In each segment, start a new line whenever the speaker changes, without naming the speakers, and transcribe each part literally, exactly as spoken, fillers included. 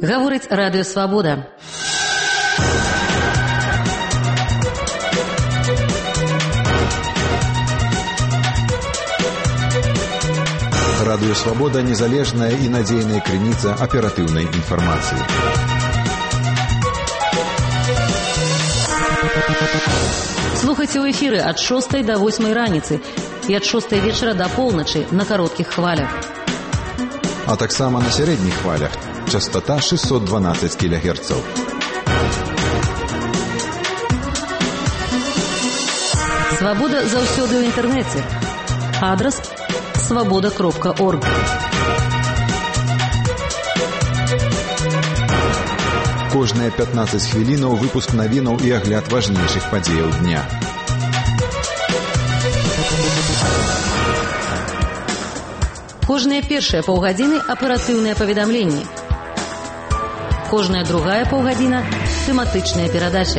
Гаворыць Радыё Свабода.
Радыё Свабода — незалежная і надзейная крыніца аператыўнай інфармацыі.
Слухайце ў эфіры ад шостай да восьмай раніцы і ад шостай вечара да поўначы на кароткіх хвалях.
А таксама на сярэдніх хвалях. Частота шестьсот дванадцать кілогерцаў.
Свабода заўсёды ў інтэрнэце. Адрас свабода кропка орг.
Кожныя пятнаццаць хвілінаў выпуск навінаў і агляд важнейшых падзеяў дня.
Кожныя першыя паўгадзіны аператыўныя паведамленні. Кожная другая паўгадзіна тэматычныя перадачы.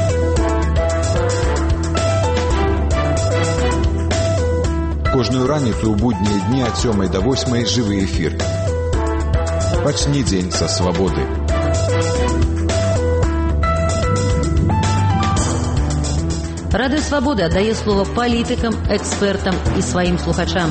Кожную раніцу ў буднія дні ад сёмай да восьмай жывы эфір. Пачні дзень са свабоды.
Радыё Свабода дае слова палітыкам, экспертам і сваім слухачам.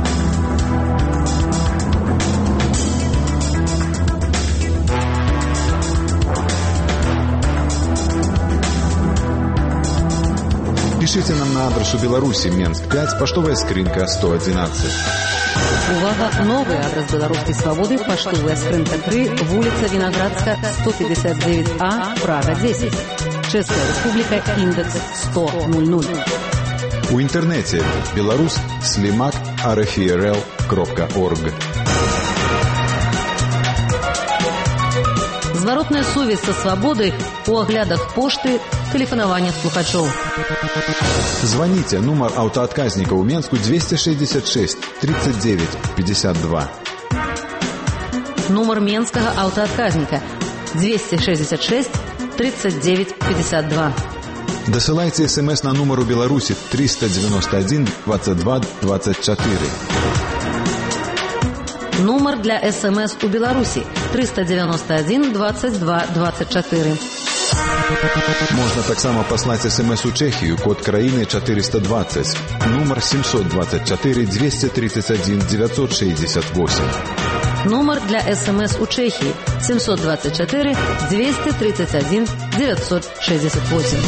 Пишите нам на адрес у Беларуси, Менск пять, поштовая скринка сто одиннадцать.
Увага, новый адрес Белорусской Свободы, поштовая скринка три, улица Виноградская, сто пятьдесят девять А, Прага десять. Чешская Республика, индекс сто ноль.
У интернете белорус слимак рфрл кропка орг.
Зворотная сувязь со свободой у оглядах пошты, телефонования слухачоў.
Звоните, нумар аўтаадказніка ў Менску двести шестьдесят шесть тридцать девять пятьдесят два.
Нумар менскага аўтаадказніка двести шестьдесят шесть тридцать девять пятьдесят два.
Дасылайце смс на нумар у Беларусі триста девяносто один двадцать два двадцать четыре.
Нумар для СМС у Беларуси триста девяносто один двадцать два двадцать четыре.
Можна таксама паслаць смс у Чэхію, код краіны четыреста двадцать, нумар семьсот двадцать четыре двести тридцать один девятьсот шестьдесят восемь.
Номер для СМС у Чехии семьсот двадцать четыре двести тридцать один девятьсот шестьдесят восемь.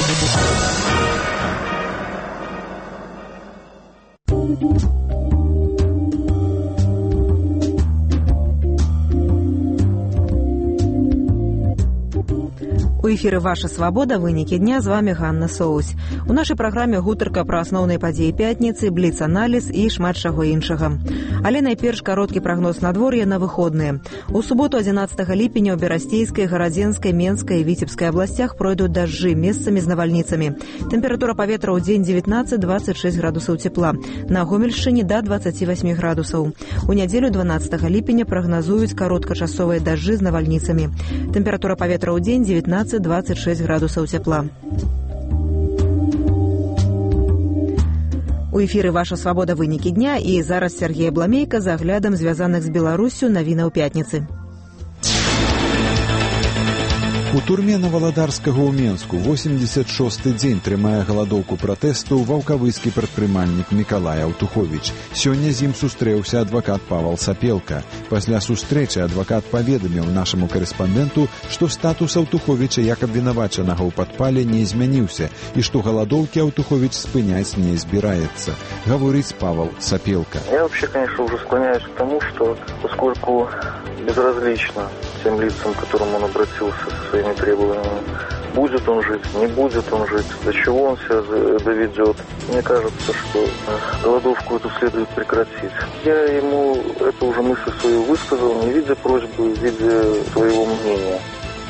У эфіры «Ваша свабода», вынікі дня, з вами Ганна Соусь. У нашай праграме гутарка пра асноўныя падзеі пятніцы, бліц-аналіз і шмат чаго іншага. Але найперш кароткі прагноз надвор'я на выходныя. У суботу адзінаццатага ліпеня ў Берасцейскай, Гарадзенскай, Менскай і Віцебскай абласцях пройдуць дажджы, месцамі з навальніцамі. Тэмпература паветра ў дзень девятнадцать двадцать шесть градусаў цепла. На Гомельшчыне да двадцать восемь градусаў. У нядзелю дванаццатага ліпеня прагназуюць кароткачасовыя дажджы з навальніцамі. Тэмпература паветра ў дзень девятнадцать двадцать шесть градусаў цепла. У эфіры «Ваша свабода», вынікі дня, і зараз Сергей Бламейка з аглядам звязаных з Беларуссю навінаў пятніцы.
У турме Наваладарскага ў Менску восемьдесят шосты дзень трымае галадоўку пратэсту ваўкавыскі прадпрымальнік Мікалай Аўтуховіч. Сёння з ім сустрэўся адвакат Павал Сапелка. Пасля сустрэчы адвакат паведаміў нашаму карэспандэнту, што статус Аўтуховіча як абвінавачанага ў падпале не змяніўся і што галадоўкі Аўтуховіч спыняць не збіраецца. Гаворыць Павал Сапелка.
Я вообще, конечно, уже склоняюсь к тому, что поскольку безразлично тем лицам, к которым он обратился со своими требованиями, будет он жить, не будет он жить, до чего он себя доведет. Мне кажется, что голодовку эту следует прекратить. Я ему эту уже мысль свою высказал, не видя просьбы, видя своего мнения.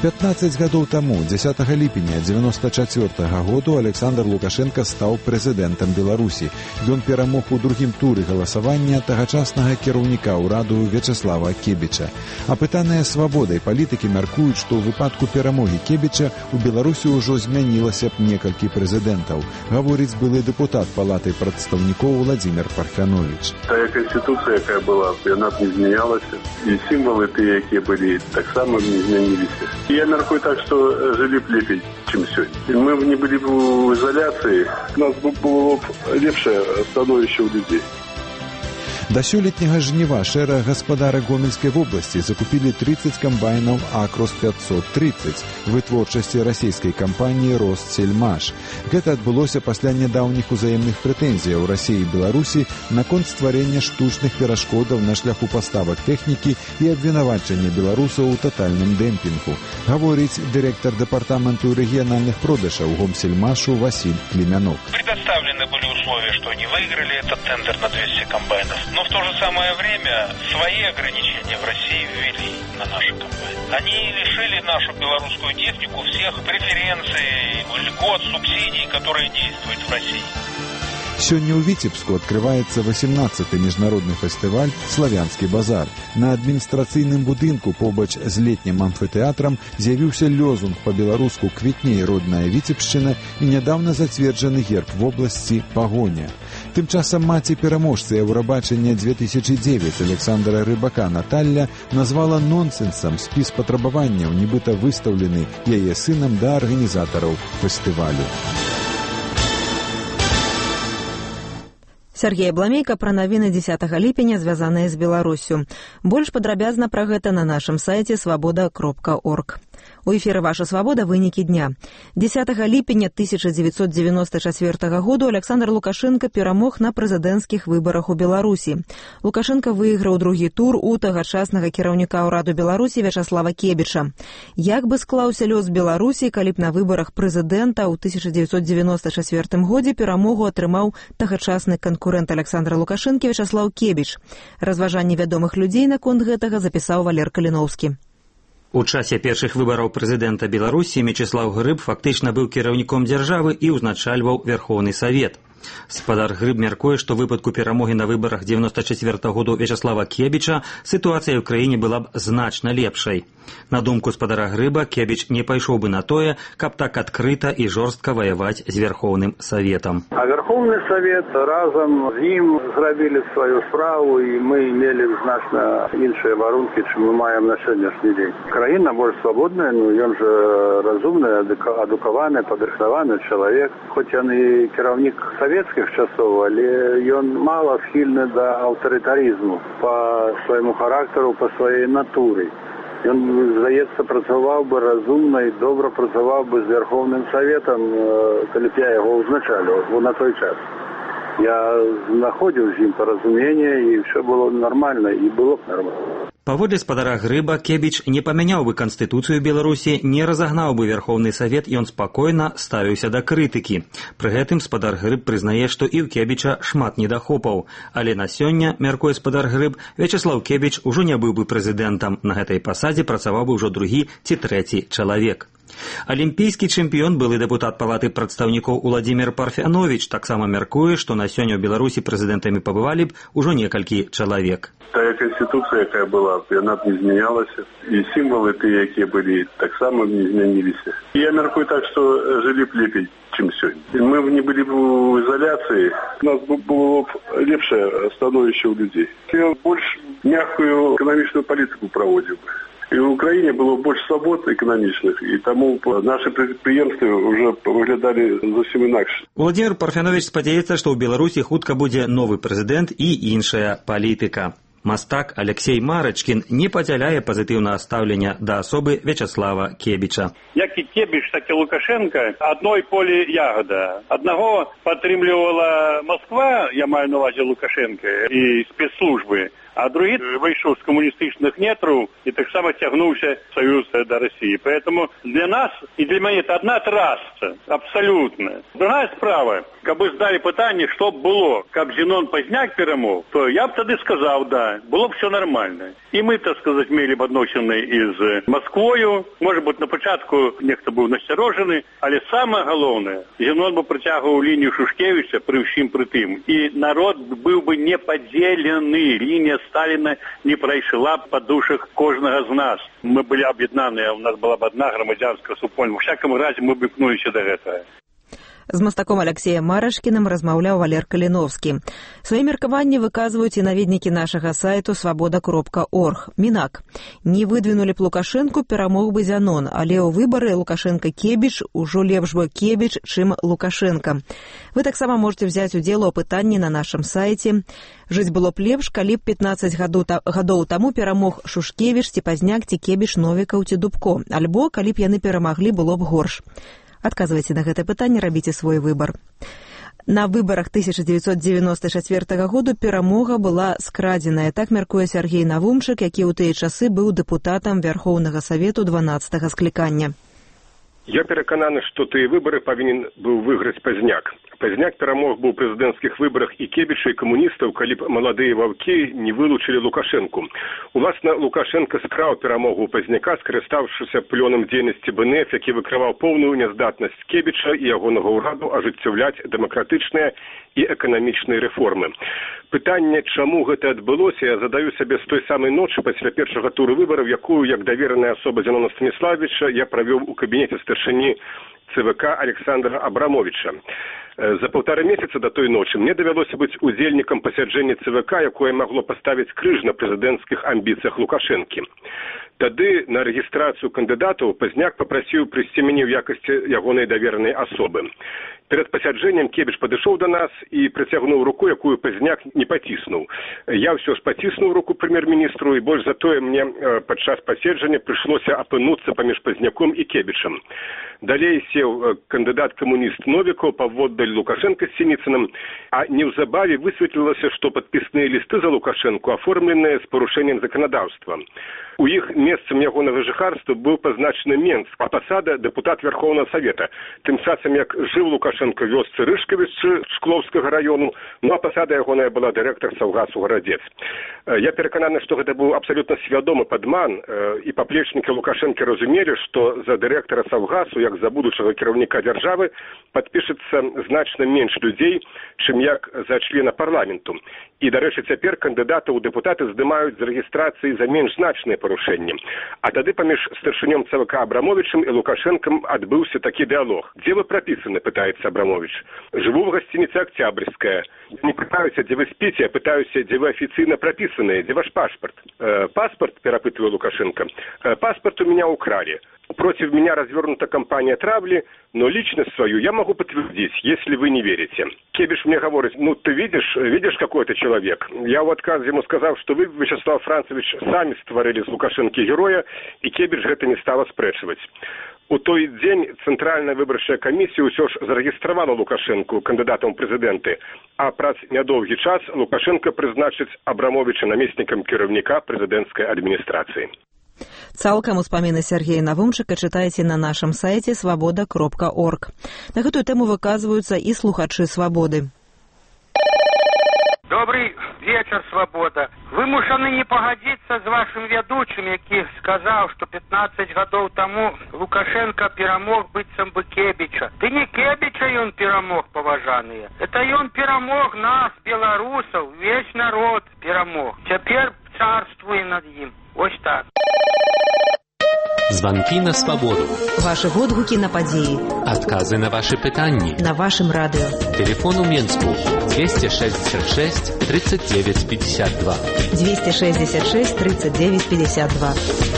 пятнаццаць гадоў таму, дзесятага ліпеня дзевяноста чацвёртага году, Александр Лукашенко стаў прэзідэнтам Беларусі. Ён перамог у другім туры галасавання тагачаснага кіраўніка ўраду Вячеслава Кебіча. Апытаныя свабодай палітыкі мяркуюць, што ў выпадку перамогі Кебіча у Беларусі ўжо змянілася б некалькі прэзідэнтаў, гаворыць былы дэпутат палаты прадстаўнікоў Владимир Парфянович.
Тая канституцыя, якая была, яна б не змянялася, і сімвалы тыя, якія былі, таксама не змяніліся. Я мяркую так, што жылі б лепей, чым сёння. Мы б не былі б у изоляцыі, у нас б было б лепшае становішча ў людзей.
Да сёлетняга жніва шэраг гаспадарак Гомельскай вобласці закупілі трыццаць камбайнаў Акрос пятьсот тридцать вытворчасці расійскай кампаніі Россельмаш. Гэта адбылося пасля нядаўніх узаемных прэтэнзіяў Расіі і Беларусі наконт стварэння штучных перашкодаў на шляху паставак тэхнікі і абвінавачання беларусаў у татальным дэмпінгу, гаворыць дырэктар дэпартаменту рэгіянальных продажаў Гомсельмашу Василь Климянок.
Предоставлены были условия, что они выиграли этот тендер на двести комбайнов. Но в то же самое время свои ограничения в России ввели на наши комбайны. Они лишили нашу белорусскую технику всех преференций, льгот, субсидий, которые действуют в России.
Сёння ў Віцебску адкрываецца восемнадцаты міжнародны фестываль «Славянскі базар». На адміністрацыйным будынку побач з летнім амфітэатрам з'явіўся лозунг па-беларуску «Квітней родная Віцебшчына» і нядаўна зацверджаны герб вобласці «Пагоня». Тым часам маці пераможцы Еўрабачання две тысячи девять Александра Рыбака Наталля назвала нонсенсам спіс патрабаванняў, нібыта выстаўлены яе сынам да арганізатараў фестывалю.
Сергей Бламейка пра навіны дзесятага ліпеня, звязаныя з Беларусю. Больш падрабязна пра гэта на нашым сайце свабода кропка орг. У эфіры «Ваша свабода. Вынікі дня». дзесятага ліпеня тысяча дзевяцьсот девяносто четвёртага году Александр Лукашенко перамог на прэзідэнцкіх выбарах у Беларусі. Лукашенко выйграў другі тур у тагачаснага кіраўніка ўраду Беларусі Вячеслава Кебіча. Як бы склаўся лёс Беларусі, калі б на выбарах прэзідэнта ў тысяча дзевяцьсот девяносто четвёртым годзе перамогу атрымаў тагачасны канкурэнт Александра Лукашенкі Вячеслав Кебіч. Разважанні вядомых людзей наконт гэтага запісаў Валер Каліноўскі.
У часе першых выбараў прэзідэнта Беларусі Мечыслаў Грыб фактычна быў кіраўніком дзяржавы і ўзначальваў Верховны Савет. Спадар Грыб мяркуе, што ў выпадку перамогі на выбарах девяносто четвёртага году Вячеслава Кебіча сітуацыя ў краіне была б значна лепшай. На думку спадара Грыба, Кебіч не пайшоў бы на тое, каб так адкрыта і жорстка ваяваць з Верховным Саветам.
А Верховны Савет разам з ім зрабілі сваю справу, і мы мелі значна іншыя варункі, чым мы маем на сённяшні дзень. Краіна больш свабодная, ну ён жа разумны, адукаваны, падрыхтаваны чалавек, хоць ён і кіраўнік савецкіх часоў, але ён мала схільны да аўтарытарызму па свайму характару, па сваёй натуры. Ён, здаецца, працаваў бы разумна і добра працаваў бы з Верховным Саветам, калі б я яго ўзначаліў на той час. Я знаходзіў з ім паразуменне, і ўсё было нармальна, і было б нармальна.
Паводле спадара Грыба, Кебіч не памяняў бы Канстытуцыю Беларусі, не разагнаў бы Верховны Савет, і ён спакойна ставіўся да крытыкі. Пры гэтым спадар Грыб прызнае, што і ў Кебіча шмат недахопаў. Але на сёння, мяркуе спадар Грыб, Вячеслав Кебіч ужо не быў бы прэзідэнтам. На гэтай пасадзе працаваў бы ўжо другі ці трэці чалавек. Алімпійскі чэмпіён, былы дэпутат палаты прадстаўнікоў Владимир Парфянович, таксама мяркуе, што на сёння ў Беларусі прэзідэнтамі пабывалі б ужо некалькі чалавек.
Тая канституцыя, якая была, яна б не змянялася, і сімвалы тыя, якія былі, таксама не змяніліся. Я мяркую так, што жылі б лепей, чым сёння. Мы б не былі б у изоляцыі, у нас было б лепшае становішча ў людзей. Я больш мягкую эканамічную палітыку праводзіў бы. І ў краіне было больш свабод эканамічных, і таму нашы прадпрыемствы ўжо выглядалі зусім інакш.
Владимир Парфянович спадзяецца, што ў Беларусі хутка будзе новы прэзідэнт і іншая палітыка. Мастак Алексей Марачкін не падзяляе пазітыўнага стаўлення да асобы Вячеслава Кебіча.
Як і Кебіч, так і Лукашенко адной полі ягода. Аднаго падтрымлівала Москва, я маю на ўвазе Лукашенка, і спецслужбы, а другі выйшаў з камуністычных нетраў і таксама цягнуўся саюз да России. Поэтому для нас и для мяне это одна трасса, абсолютно. Другая справа. Каб бы здалі пытанне, што б было, каб Зенон Пазняк перамог, то я б тады сказаў, да, было б все нормально. І мы, так сказать, мелі б адносіны з Москвою. Может быть, на пачатку нехта быў насцярожаны, але самае галоўнае, Зенон бы працягваў лінію Шушкевіча пры ўсім пры тым. І народ быў бы не падзелены. Лінія Сталіна не прайшла б па душах кожнага з нас. Мы былі аб'яднаныя, у нас была б адна грамадзянская супольная. У всяком разе мы б імкнуліся да гэтага.
З мастаком Алексеем Марашкіным размаўляў Валер Каліновскі. Свае меркаванні выказваюць і наведнікі нашага сайту свабода кропка орг. Мінак. Не выдвинулі б Лукашэнку, перамог бы Зянон, але ў выбары Лукашэнка-Кебіч ўжо лепш бы Кебіч, чым Лукашэнка. Вы таксама можете взяць удзел у апытанні на нашым сайце. Жыць было б лепш, калі б пятнаццаць гадоў, гадоў таму перамог Шушкевіч, ці Пазняк, ці Кебіч, Новікаў, ці Дубко. Альбо, калі б яны перамаглі, было б горш. Адказвайце на гэтае пытанне, рабіце свой выбар. На выбарах тысяча дзевяцьсот дзевяносто чацвёртага году перамога была скрадзеная. Так мяркуе Сергей Навумчык, які ў тыя часы быў дэпутатам Вярхоўнага Савету дванаццатага склікання.
Я перакананы, што тыя выбары павінен быў выйграць Пазняк. Пазняк перамог быў у прэзідэнцкіх выбарах і Кебіча, і камуністаў, калі б маладыя ваўкі не вылучылі Лукашэнку. Уласна, Лукашэнка скраў перамогу ў Пазняка, скарыстаўшыся плёнам дзейнасці бэ эн эф, які выкрываў поўную няздатнасць Кебіча і ягонага ўраду ажыццяўляць дэмакратычныя і эканамічныя рэформы. Пытанне, чаму гэта адбылося, я задаю сабе з той самай ночы пасля першага туру выбараў, якую, як давераная асоба Зенона Станіславовича, я правёў у кабінеце старшыні цэ вэ ка Александра Абрамовича. За паўтара месяца да той ночы мне давялося быць удзельнікам пасяджэння цэ вэ ка, якое магло паставіць крыж на прэзідэнцкіх амбіцыях Лукашэнкі. Тады на рэгістрацыю кандыдатаў Пазняк папрасіў прыйсці мяне ў якасці ягонай даверанай асобы. Перад пасяджэннем Кебіч падышоў да нас і працягнуў руку, якую Пазняк не паціснуў. Я ўсё ж паціснуў руку прэм'ер-міністру, і больш за тое мне падчас паседжання прыйшлося апынуцца паміж Пазняком і Кебічам. Далей сеў кандыдат-камуніст Новікаў паводдаль Лукашэнка з Сініцыным, а неўзабаве высветлілася, што падпісныя лісты за Лукашэнку аформленыя з парушэннем заканадаўства. У іх месцам ягонага жыхарства быў пазначаны Менск, а пасада дэпутат Вярхоўнага Савета. Тым часам, як жыў Лукашэнка ў вёсцы Рышкавічы Шклоўскага раёну, ну а пасада ягоная была дырэктар Саўгасу Гарадзец. Я перакананы, што гэта быў абсалютна свядомы падман, і паплечнікі Лукашэнкі разумелі, што за дырэктара Саўгасу, як за будучага кіраўніка дзяржавы, падпішацца значна менш людзей, чым як за члена парламенту. І, дарэчы, цяпер кандыдаты ў дэпутаты здымаюць з рэгістрацыі за менш значныя парушэнні. А тады паміж старшынём цэ вэ ка Абрамовичам і Лукашэнкам адбыўся такі дыалог. Дзе вы прапісаны, пытаецца Абрамович. Жыву в гасцініцы Октябрьская. Не пытаюся, дзе вы спіце, а пытаюся, дзе вы афіцыйна прапісаныя, дзе ваш пашпарт. Э, паспорт, перапытваю Лукашенко. Э, паспорт у меня украли. Против меня развернута кампания травли, но личность свою я могу подтвердить, если вы не верите. Кебиш мне говорит, ну ты видишь, видишь какой это человек? Я в отказе ему сказал, что вы, Вячеслав Францевич, сами створили с Лукашенко героя, и Кебиш это не стал оспрэчваць. У той дзень Цэнтральная выбарчая камісія ўсё ж зарэгістравала Лукашэнку кандыдатам у прэзідэнты, а праз нядоўгі час Лукашенко прызначыць Абрамовича намеснікам кіраўніка прэзідэнцкай адміністрацыі.
Цалкам успаміны Сергея Навумчыка чытайце на нашым сайце свабода кропка орг. На гэтую тэму выказваюцца і слухачы «Свабоды».
Добрый вечер, Свобода. Вымушаны не пагадзіцца з вашым вядучым, які сказаў, што пятнаццаць гадоў таму Лукашенко перамог быццам бы Кебіча. Ды не Кебіча ён перамог, паважаныя. Это ён перамог нас, беларусаў, весь народ перамог. Цяпер царствуе над ім. Ось так.
Звонки на свободу.
Ваши водгуки на падзеі.
Отказы на ваши пытанні.
На вашем радио.
Телефон у Менску двести шестьдесят шесть тридцать девять пятьдесят два.
двести шестьдесят шесть тридцать девять пятьдесят два.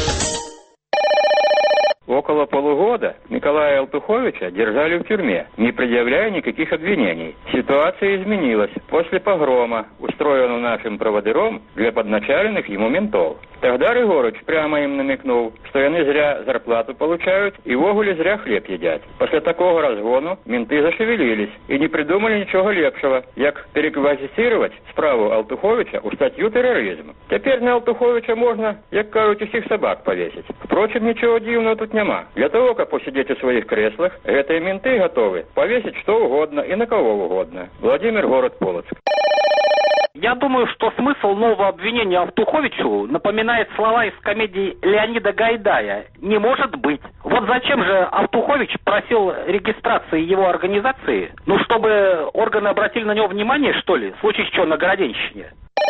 Около полугода Николая Алтуховича держали в тюрьме, не предъявляя никаких обвинений. Ситуация изменилась после погрома, устроенного нашим проводыром для подначаленных ему ментов. Тогда Рыгорыч прямо им намекнул, что они зря зарплату получают и вогуле зря хлеб едят. После такого разгону менты зашевелились и не придумали ничего лепшего, як переквалифицировать справу Алтуховича у статью терроризм. Теперь на Алтуховича можно, як кажуть, усіх собак повесить. Впрочем, ничего дивного тут нема. няма. Для того, как посидеть в своих креслах, гэтые менты готовы повесить что угодно и на кого угодно. Владимир, город Полоцк.
Я думаю, что смысл нового обвинения Алтуховичу напоминает слова из комедии Леонида Гайдая «Не может быть». Вот зачем же Алтухович просил регистрации его организации? Ну, чтобы органы обратили на него внимание, что ли? В случае чего, на Городенщине.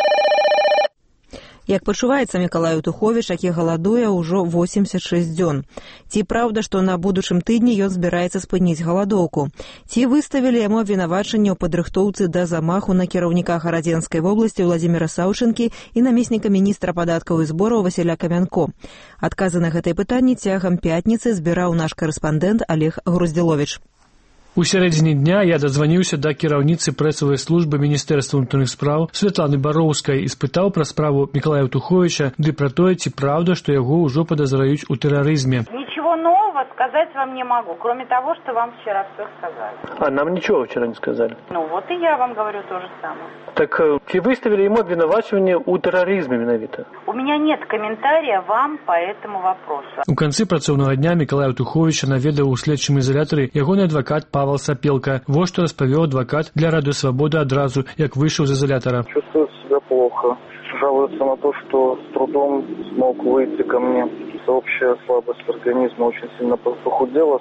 Як пачуваецца Мікалай Алтуховіч, які галадуе ўжо восемьдесят шесть дзён? Ці праўда, што на будучым тыдні ён збіраецца спыніць галадоўку? Ці выставілі яму абвінавачанне ў падрыхтоўцы да замаху на кіраўніка Гарадзенскай вобласці Владзіміра Саўчынкі і намесніка міністра падаткаў і збораў Васіля Камянко? Адказы на гэтыя пытанні цягам пятніцы збіраў наш карэспандэнт Олег Груздзіловіч.
У сярэдзіне дня я дазваніўся да кіраўніцы прэсавай службы Міністэрства ўнутраных спраў Святланы Бароўскай і спытаў пра справу Мікалая Алтуховіча ды пра тое, ці праўда, што яго ўжо падазраюць у тэрарызме.
Ничего нового сказать вам не могу, кроме того, что вам вчера все сказали.
А нам ничего вчера не сказали.
Ну вот и я вам говорю то же самое.
Так ці выставили ему обвинувачивание у терроризме менавіта?
У меня нет комментария вам по этому вопросу.
У канцы працоўнага дня Мікалая Алтуховіча наведаў у следчым ізалятары ягоны адвакат Павел Сапелка. Вот что распавёў адвокат для Радио Свобода одразу, як вышел из изолятора.
Чувствую себя плохо. Жалуется на то, что с трудом смог выйти ко мне. Общая слабость организма, очень сильно похудела,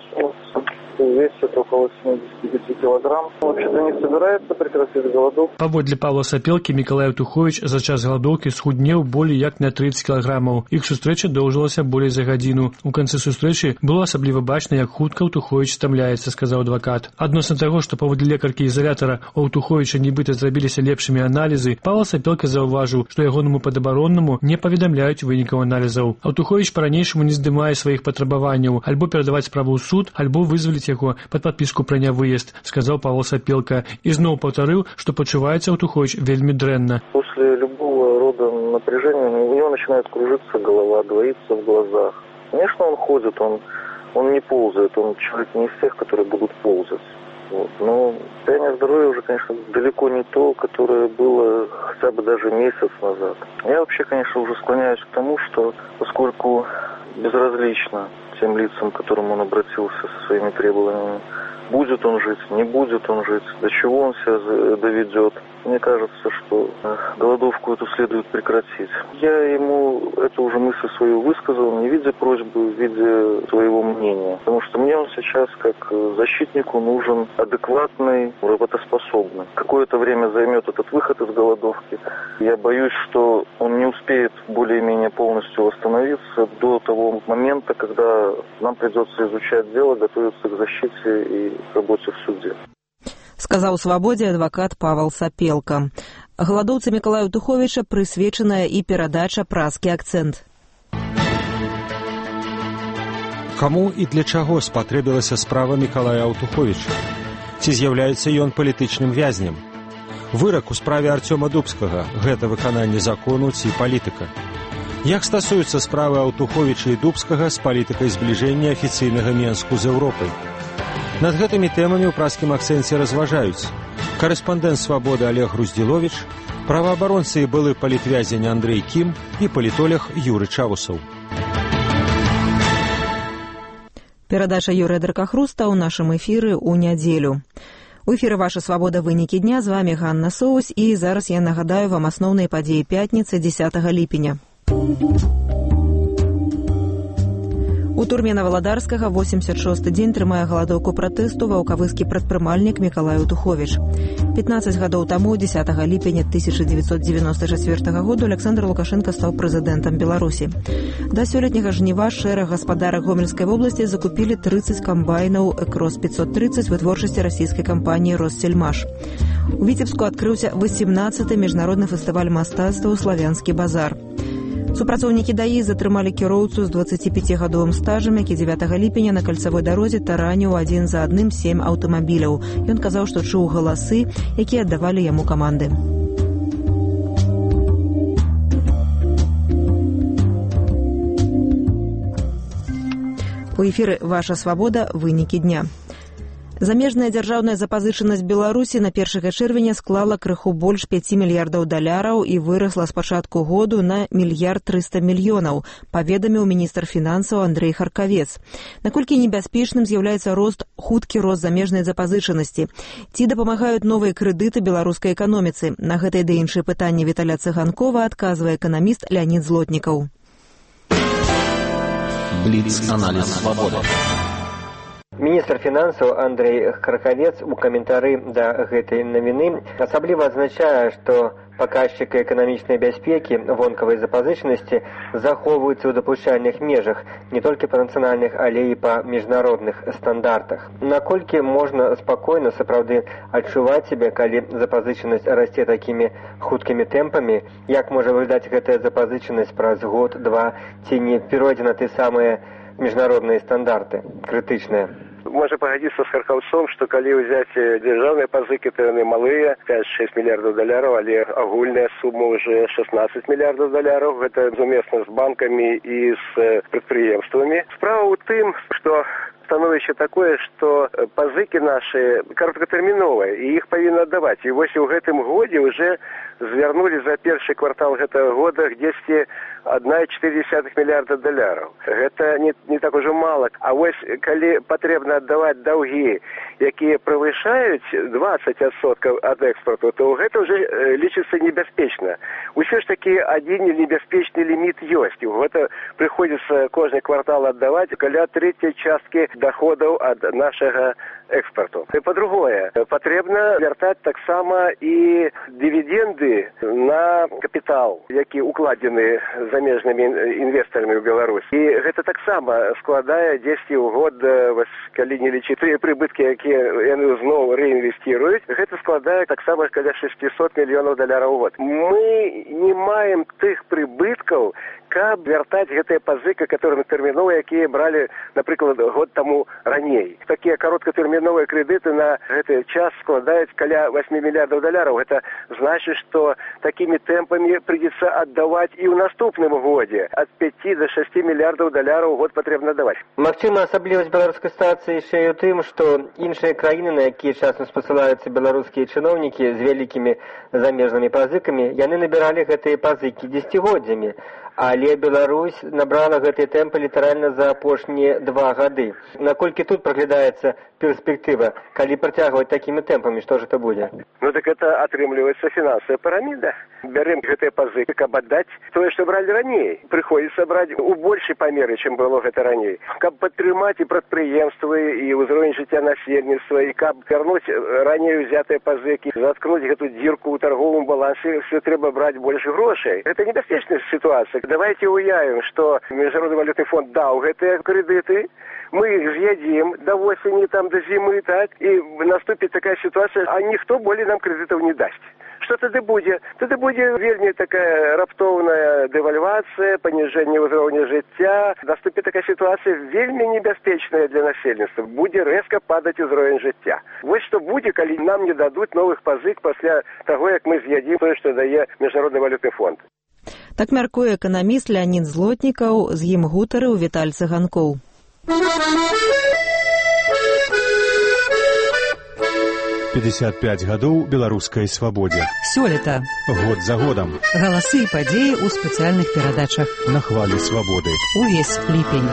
весит около семидесяти пяти килограмм. Вообще-то не собирается прекратить голодовку.
Паводле Павла Сапелки, Мікалай Алтухович за час голодовки схуднеў болей як на тридцать килограммов. Іх сустрэча доўжылася болей за гадзіну. У канцы сустрэчы было асабліва бачна, як хутка Алтухович стамляецца, сказаў адвакат. Адносна таго, што паводле лекаркі ізалятара у Алтуховича нібыта зрабіліся лепшымі аналізы, Павел Сапелка заўважыў, што ягонаму падабароннаму не паведамляюць вынікаў аналізаў. Алтухович па-ранейшаму не здымае сваіх патрабаванняў, альбо перадаваць справу ў суд, альбо вызваліць яго под подписку про нявыезд, сказал Павел Сапелка. И снова повторил, что почуваецца Алтухович вельми дрэнна.
После любого рода напряжения у него начинает кружиться голова, двоится в глазах. Конечно, он ходит, он, он не ползает, он человек не из тех, которые будут ползать. Вот. Но состояние здоровья уже, конечно, далеко не то, которое было хотя бы даже месяц назад. Я вообще, конечно, уже склоняюсь к тому, что поскольку безразлично тем лицам, к которым он обратился со своими требованиями, будет он жить, не будет он жить, до чего он себя доведет. Мне кажется, что голодовку эту следует прекратить. Я ему эту уже мысль свою высказал не в виде просьбы, в виде своего мнения. Потому что мне он сейчас, как защитнику, нужен адекватный, работоспособный. Какое-то время займет этот выход из голодовки. Я боюсь, что он не успеет более-менее полностью восстановиться до того момента, когда нам придется изучать дело, готовиться к защите и работе в суде.
Сказаў Свабодзе адвакат Павел Сапелка. Галадоўцы Мікалая Алтуховіча прысвечаная і перадача «Празкі акцэнт».
Каму і для чаго спатрэбілася справа Мікалая Алтуховіча? Ці з'яўляецца ён палітычным вязнем? Вырак у справе Артёма Дубскага – гэта выкананне закону ці палітыка? Як стасуюцца справы Алтуховіча і Дубскага з палітыкай збліжэння афіцыйнага Менску з Еўропай? Над гэтымі тэмамі ў празкім акцэнце разважаюць карэспандэнт «Свабоды» Олег Груздзіловіч, праваабаронцы і былы палітвязень Андрэй Кім і палітолог Юры Чавусаў.
Перадача Юрыя Даркахруста ў нашым эфіры ў нядзелю. У эфіры «Ваша свабода. Вынікі дня». З вами Ганна Соусь, і зараз я нагадаю вам асноўныя падзеі пятніцы дзесятага ліпеня. У турме Наваладарскага восемьдесят шосты дзень трымае галадоўку пратэсту ваўкавыскі прадпрымальнік Мікалай Алтуховіч. пятнадцать гадоў таму, дзесятага ліпеня тысяча девятьсот девяносто четвёртага году, Александр Лукашенко стаў прэзідэнтам Беларусі. Да сёлетняга жніва шэраг гаспадарак Гомельскай вобласці закупілі тридцать камбайнаў «Экрос пятьсот тридцать» вытворчасці расійскай кампаніі «Россельмаш». У Віцебску адкрыўся восемнадцаты міжнародны фестываль мастацтва «Славянскі базар». Супрацоўнікі ДАІ затрымалі кіроўцу з дваццаціпяцігадовым стажам, які дзевятага ліпеня на кальцавой дарозе тараніў адзін за адным сем аўтамабіляў. Ён казаў, што чуў галасы, якія аддавалі яму каманды. У эфіры «Ваша свабода. Вынікі дня». Замежная дзяржаўная запазычанасць Беларусі на першага чэрвеня склала крыху больш пяці мільярдаў даляраў і вырасла з пачатку году на мільярд трыста мільёнаў, паведаміў міністр фінансаў Андрэй Харкавец. Наколькі небяспечным з'яўляецца рост, хуткі рост замежнай запазычанасці? Ці дапамагаюць новыя крэдыты беларускай эканоміцы? На гэтае ды іншыя пытанні Віталя Цыганкова адказвае эканаміст Леонид Злотнікаў.
Бліц-аналіз свабоды.
Міністр фінансаў Андрэй Харкавец у каментары да гэтай навіны асабліва адзначае, што паказчыкі эканамічнай бяспекі вонкавай запазычанасці захоўваюцца ў дапушчальных межах не толькі па нацыянальных, але і па міжнародных стандартах. Наколькі можна спакойна сапраўды адчуваць сябе, калі запазычанасць расце такімі хуткімі тэмпамі? Як можа выглядаць гэтая запазычанасць праз год, два, ці не перайдзе на тыя самыя міжнародныя стандарты крытычныя?
Можна пагадзіцца з Харкаўцом, што калі ўзяць дзяржаўныя пазыкі, то яны малыя, пяць-шэсць мільярдаў даляраў, але агульная сума ўжо шаснаццаць мільярдаў даляраў. Гэта зумесна з банкамі і з прадпрыемствамі. Справа ў тым, што становішча такое, што пазыкі нашы кароткатэрміновыя, і іх павінны аддаваць. І вось у гэтым годзе ўжо звярнулі за першы квартал гэтага года дзесьці адна цэлая чатыры дзесятых мільярда даляраў. Гэта не, не так ужо мала. А вось калі патрэбна аддаваць даўгі, якія превышаюць дваццаць адсоткаў ад экспарту, то гэта ўжо лічыцца небяспечна. Усё ж такі адзін небяспечны ліміт ёсць. Гэта прыходзіцца кожны квартал аддаваць каля трэцяй часткі доходаў ад нашага экспарту. І па-другое, патрэбна вяртаць таксама і дывіденды на капітал, які укладзены замежнымі інвестарамі ў Беларусь. І гэта таксама складае дзесьці ў год, калі не лічыць тыя прыбыткі, якія яны зноў рэінвесціруюць, гэта складае таксама каля шэсцьсот мільёнаў даляраў у год. Мы не маем тых прыбыткаў, каб вяртаць гэтыя пазыкі, которые тэрміновыя, якія бралі, напрыклад, год таму раней. Такія кароткатэрміновыя крэдыты на гэты час складаюць каля восьмі мільярдаў даляраў. Гэта значыць, што такімі тэмпамі прыйдзецца аддаваць і ў наступным годзе. Ад пяці да шасці мільярдаў даляраў у год патрэбна даваць.
Магчыма, асаблівасць беларускай сітуацыі яшчэ і ў тым, што іншыя краіны, на якія часам спасылаюцца беларускія чыноўнікі з вялікімі замежнымі пазыкамі, яны набіралі гэтыя пазыкі дзесяцігоддзямі. Але Беларусь набрала гэтыя тэмпы літаральна за апошнія два гады. Наколькі тут праглядаецца перспектыва, калі працягваць такімі тэмпамі, што ж это будзе?
Ну так это атрымліваецца фінансавая піраміда. Бярем гэтыя пазыкі, каб аддаць тое, што бралі раней. Прыходзіцца браць у большай памеры, чым было гэта раней. Каб падтрымаць і прадпрыемствы, і ўзровень жыцця насельніцтва, і каб вярнуць раней узятыя пазыкі, заткнуць гэту дзірку ў торговым балансе, все трэба браць больш грошай. Гэта небяспечная сітуацыя. Давайте уявім, што Міжнародны валютны фонд даў гэтыя крэдыты, мы іх з'ядзім да восені, там, да зімы, так, і наступіць такая сітуацыя, а ніхто болей нам крэдытаў не дасць. Што тады будзе? Тады будзе вельмі такая раптоўная дэвальвацыя, паніжэнне ўзроўня жыцця. Наступіць такая сітуацыя вельмі небяспечная для насельніцтва. Будзе рэзка падаць узровень жыцця. Вось што будзе, калі нам не дадуць новых пазык пасля таго, як мы з'ядзім тое, што дае Міжнародны валютны фонд.
Так мяркуе эканаміст Леонид Злотнікаў, з ім гутарыў Віталь Цыганкоў.
пятьдесят пять гадоў беларускай свабодзе.
Сёлета.
Год за годам.
Галасы і падзеі ў спецыяльных перадачах.
На хвалі свабоды.
Увесь ліпень.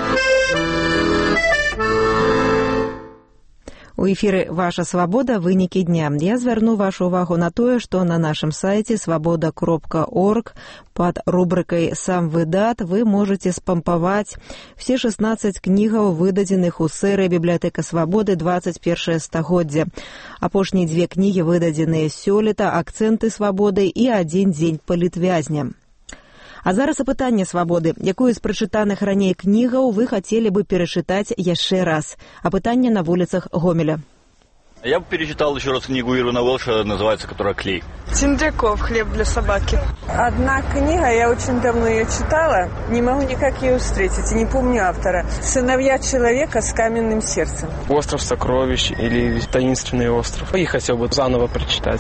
У эфіры «Ваша свабода. Вынікі дня». Я звярну вашу увагу на тое, што на нашым сайце свабода кропка орг пад рубрыкай «Сам выдат» вы можаце спампаваць все шаснаццаць кнігаў, выдадзеных у серыі «Бібліятэка свабоды двадцать першае стагоддзя». Апошнія дзве кнігі выдадзеныя сёлета «Акцэнты свабоды» і «Адзін дзень палітвязня». А зараз апытанне свабоды. Якую з прачытаных раней кнігаў вы хацелі бы перачытаць яшчэ раз? Апытанне на вуліцах Гомеля.
Я бы перечитал еще раз книгу Ирвина Уэлша, называется, которая «Клей».
Тиндряков «Хлеб для собаки». Одна книга, я очень давно ее читала, не могу никак ее встретить, и не помню автора. «Сыновья человека с каменным сердцем».
«Остров сокровищ» или «Таинственный остров». И хотел бы заново прочитать.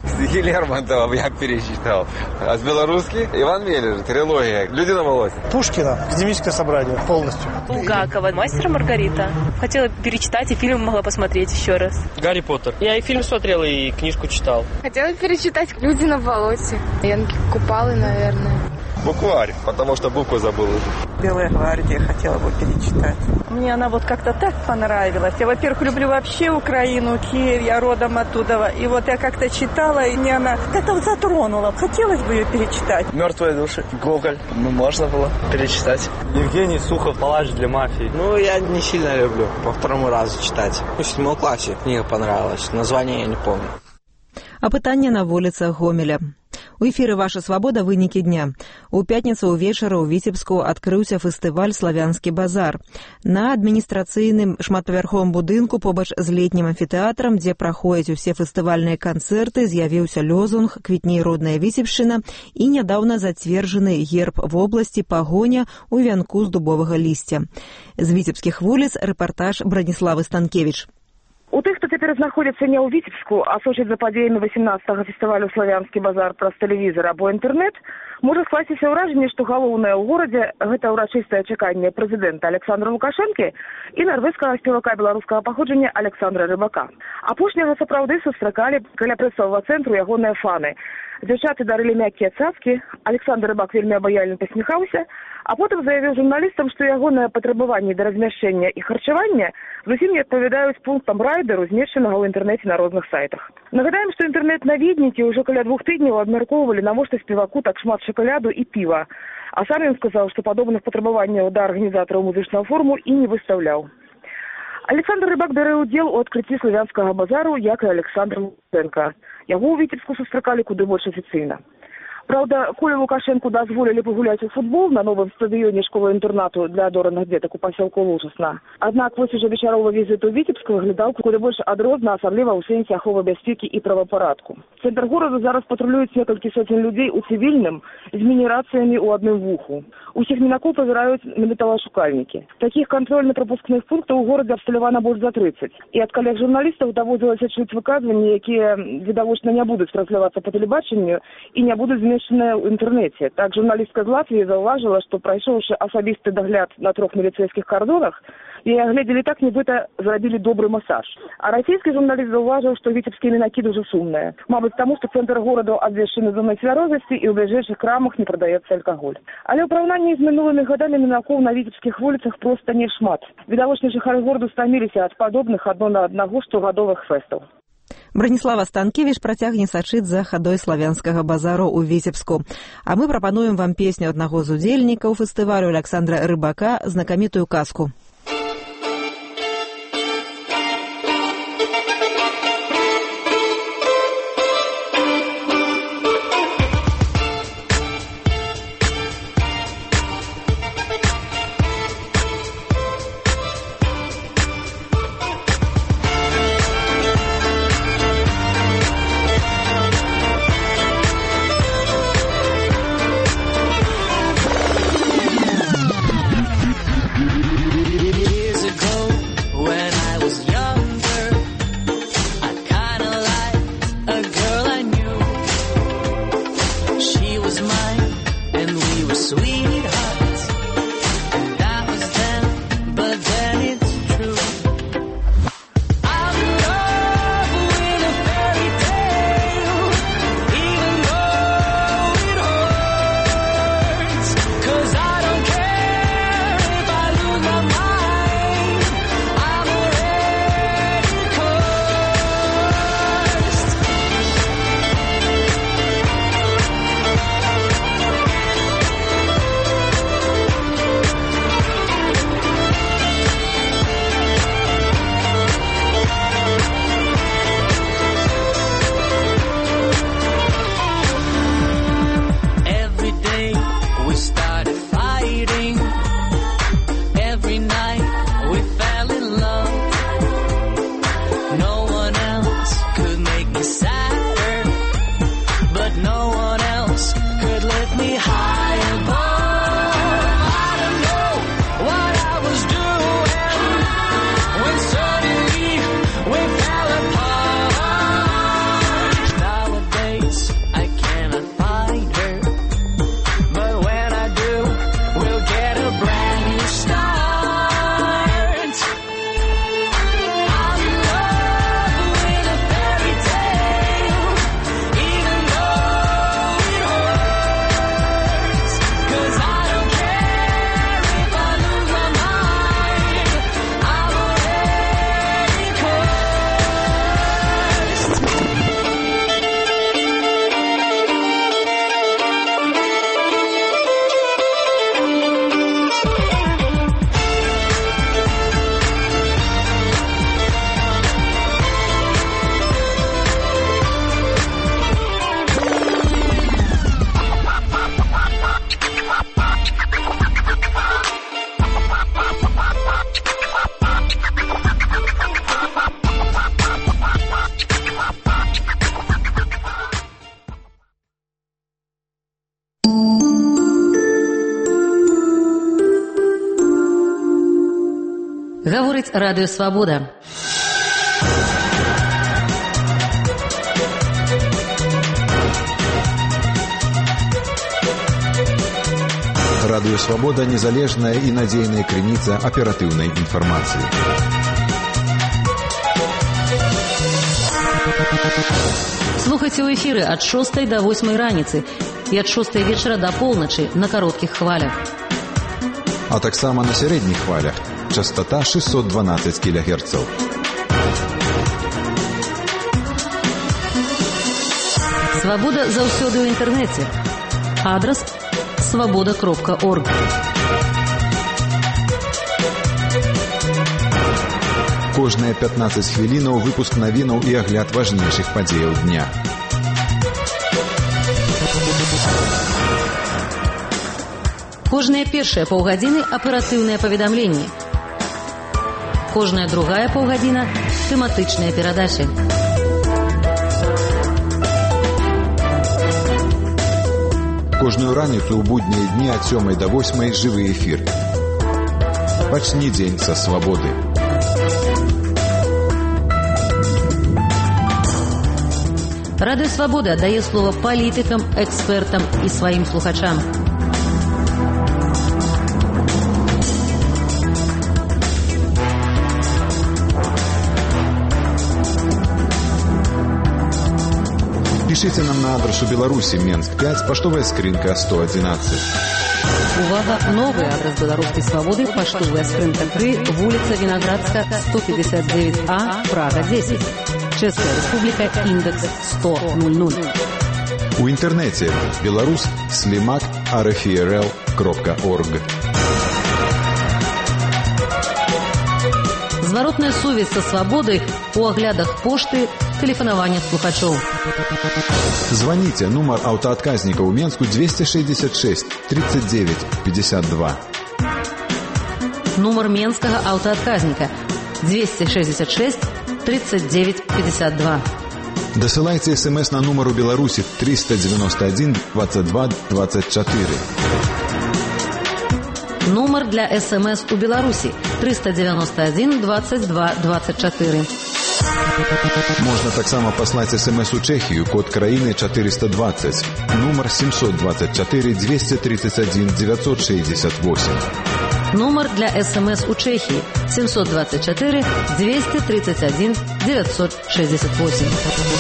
Стихи Лермонтова я перечитал. А с белорусских Иван Веллер, трилогия «Люди на болоте».
Пушкина, академическое собрание полностью.
Булгакова, «Мастер и Маргарита». Хотела перечитать, и фильм могла посмотреть еще раз.
Гарри Поттер. Я и фильм смотрел, и книжку читал.
Хотела перечитать «Люди на болоте». Янки Купалы, наверное.
Букварь, потому что букву забыл уже.
«Белая гвардия» хотела бы перечитать. Мне она вот как-то так понравилась. Я, во-первых, люблю вообще Украину, Киев, я родом оттуда. И вот я как-то читала, и мне она как-то вот затронула. Хотелось бы ее перечитать.
«Мертвые души», Гоголь. Ну, можно было перечитать. Евгений Сухов, «Палач для мафии».
Ну, я не сильно люблю по второму разу читать. В седьмом классе книга понравилась. Название я не помню.
Апытанне на вуліцах Гомеля. У эфіры «Ваша свабода. Вынікі дня». У пятніцу ўвечары ў Віцебску адкрыўся фестываль «Славянскі базар». На адміністрацыйным шматпавярховым будынку побач з летнім амфітэатрам, дзе праходзяць усе фестывальныя канцэрты, з'явіўся лёзунг «Квітней родная Віцебшчына» і нядаўна зацверджаны герб вобласці «Пагоня» у вянку з дубовага лісця. З віцебскіх вуліц рэпартаж Браніславы Станкевіч.
У тых, хто цяпер знаходзіцца не ў Віцебску, а сочыць за падзеямі васемнаццатага фестывалю «Славянскі базар» праз тэлевізар або інтэрнэт, можа скласціся ўражанне, што галоўнае ў горадзе – гэта ўрачыстае чаканне прэзідэнта Александра Лукашэнкі і нарвежскага спевака беларускага паходжання Александра Рыбака. Апошняга сапраўды сустракалі каля прэсавага цэнтру ягоныя фаны. Дзяўчаты дарылі мяккія цацкі, Александр Рыбак вельмі абаяльна пасміхаўся, а потым заявіў журналістам, што ягоныя патрабаванні да размяшчэння і харчавання зусім не адпавядаюць пунктам райдеру, змешчанага ў інтэрнэце на розных сайтах. Нагадаем, што інтэрнэт-наведнікі ўжо каля двух тыдняў абмяркоўвалі, навошта спеваку так шмат шакаляду і піва. А сам ён сказаў, што падобных патрабаванняў да арганізатараў музычнага форуму і не выстаўляў. Александр Рыбак бярэ ўдзел у адкрыцці славянскага базару, як і Александр Лукашенко. Яго ў Віцебску сустракалі куды больш афіцыйна. Праўда, коли Лукашенку дазволілі пагуляць у футбол на новым стадыёне школы-інтэрнату для адораных дзетак у пасёлку Лужасна. Аднак вось ужо вечаровы візіт у Віцебск выглядаў куды больш адрозна, асабліва ў сэнсе аховы бяспекі і правапарадку. Цэнтр горада зараз патрулююць некалькі сотень людзей у цывільным з міні-рацыямі ў адным вуху. Усіх мінакоў правяраюць на металашукальнікі. Такіх кантрольна-прапускных пунктаў у горадзе абсталявана больш за трыццаць. І ад калег журналістаў даводзілася чуць выказванні, якія, відавочна, не будуць транслявацца па тэлебачанню і не будуць змешчаныя ў інтэрнэце. Так журналістка з Латвіі заўважыла, што прайшоўшы асабісты дагляд на трох міліцэйскіх кардонах, яе агледзелі так, нібыта зрабілі добры масаж. А расійскі журналіст заўважыў, што віцебскія мінакі дужа сумныя. Мабыць, таму, што цэнтр гораду абвешчаны зонай цвярозасці і ў бліжэйшых крамах не прадаецца алкаголь. Але ў параўнанні з мінулымі гадамі мінакоў на віцебскіх вуліцах проста не шмат. Відавочна, жыхары гораду стаміліся ад падобных адно на аднаго штогадовых фэстаў.
Браніслава Станкевіч працягне сачыць за хадой славянскага базару ў Віцебску. А мы прапануем вам песню аднаго з удзельнікаў фестывалю Александра Рыбака, знакамітую казку.
Гаворыць радыё «Свабода».
Радыё «Свабода» – незалежная і надзейная крыніца аператыўнай інфармацыі.
Слухайце ў эфіры ад шостай да восьмай раніцы і ад шостай вечара да поўначы на кароткіх хвалях.
А таксама на сярэдніх хвалях. Частота шестьсот двенадцать килогерцев.
Свабода заўсёды ў інтэрнэце. Адрас свабода кропка орг.
Кожныя пятнадцать хвілінаў выпуск навінаў і агляд важнейшых падзеяў дня.
Кожныя першыя паўгадзіны аператыўныя паведамленні. Кожная другая паўгадзіна тэматычныя перадачы.
Кожную раніцу ў буднія дні ад сёмай да восьмай жывы эфір. Пачні дзень са свабоды.
Радыё «Свабода» дае слова палітыкам, экспертам і сваім слухачам.
Пишите нам на адрес у Беларуси, Менск пять, поштовая скринка сто одиннадцать.
Увага, новый адрес Белорусской свободы, поштовая скринка три, улица Виноградска, сто пятьдесят девять А, Прага десять. Чешская республика, индекс сто ноль.
У интернете белорус слимак арфрл кропка орг.
Зворотная сувязь со свободой у оглядах пошты, телефонования слухачоў.
Звоните, номер автоотказника у Менску двести шестьдесят шесть тридцать девять пятьдесят два.
Номер менского автоотказника двести шестьдесят шесть тридцать девять пятьдесят два.
Досылайте смс на номер у Беларуси триста девяносто один двадцать два двадцать четыре.
Номер для СМС у Беларуси триста девяносто один двадцать два двадцать четыре.
Можно таксама паслаць смс у Чехию, код краіны четыреста двадцать, номер семьсот двадцать четыре двести тридцать один девятьсот шестьдесят восемь.
Номер для СМС у Чехии семьсот двадцать четыре двести тридцать один девятьсот шестьдесят восемь.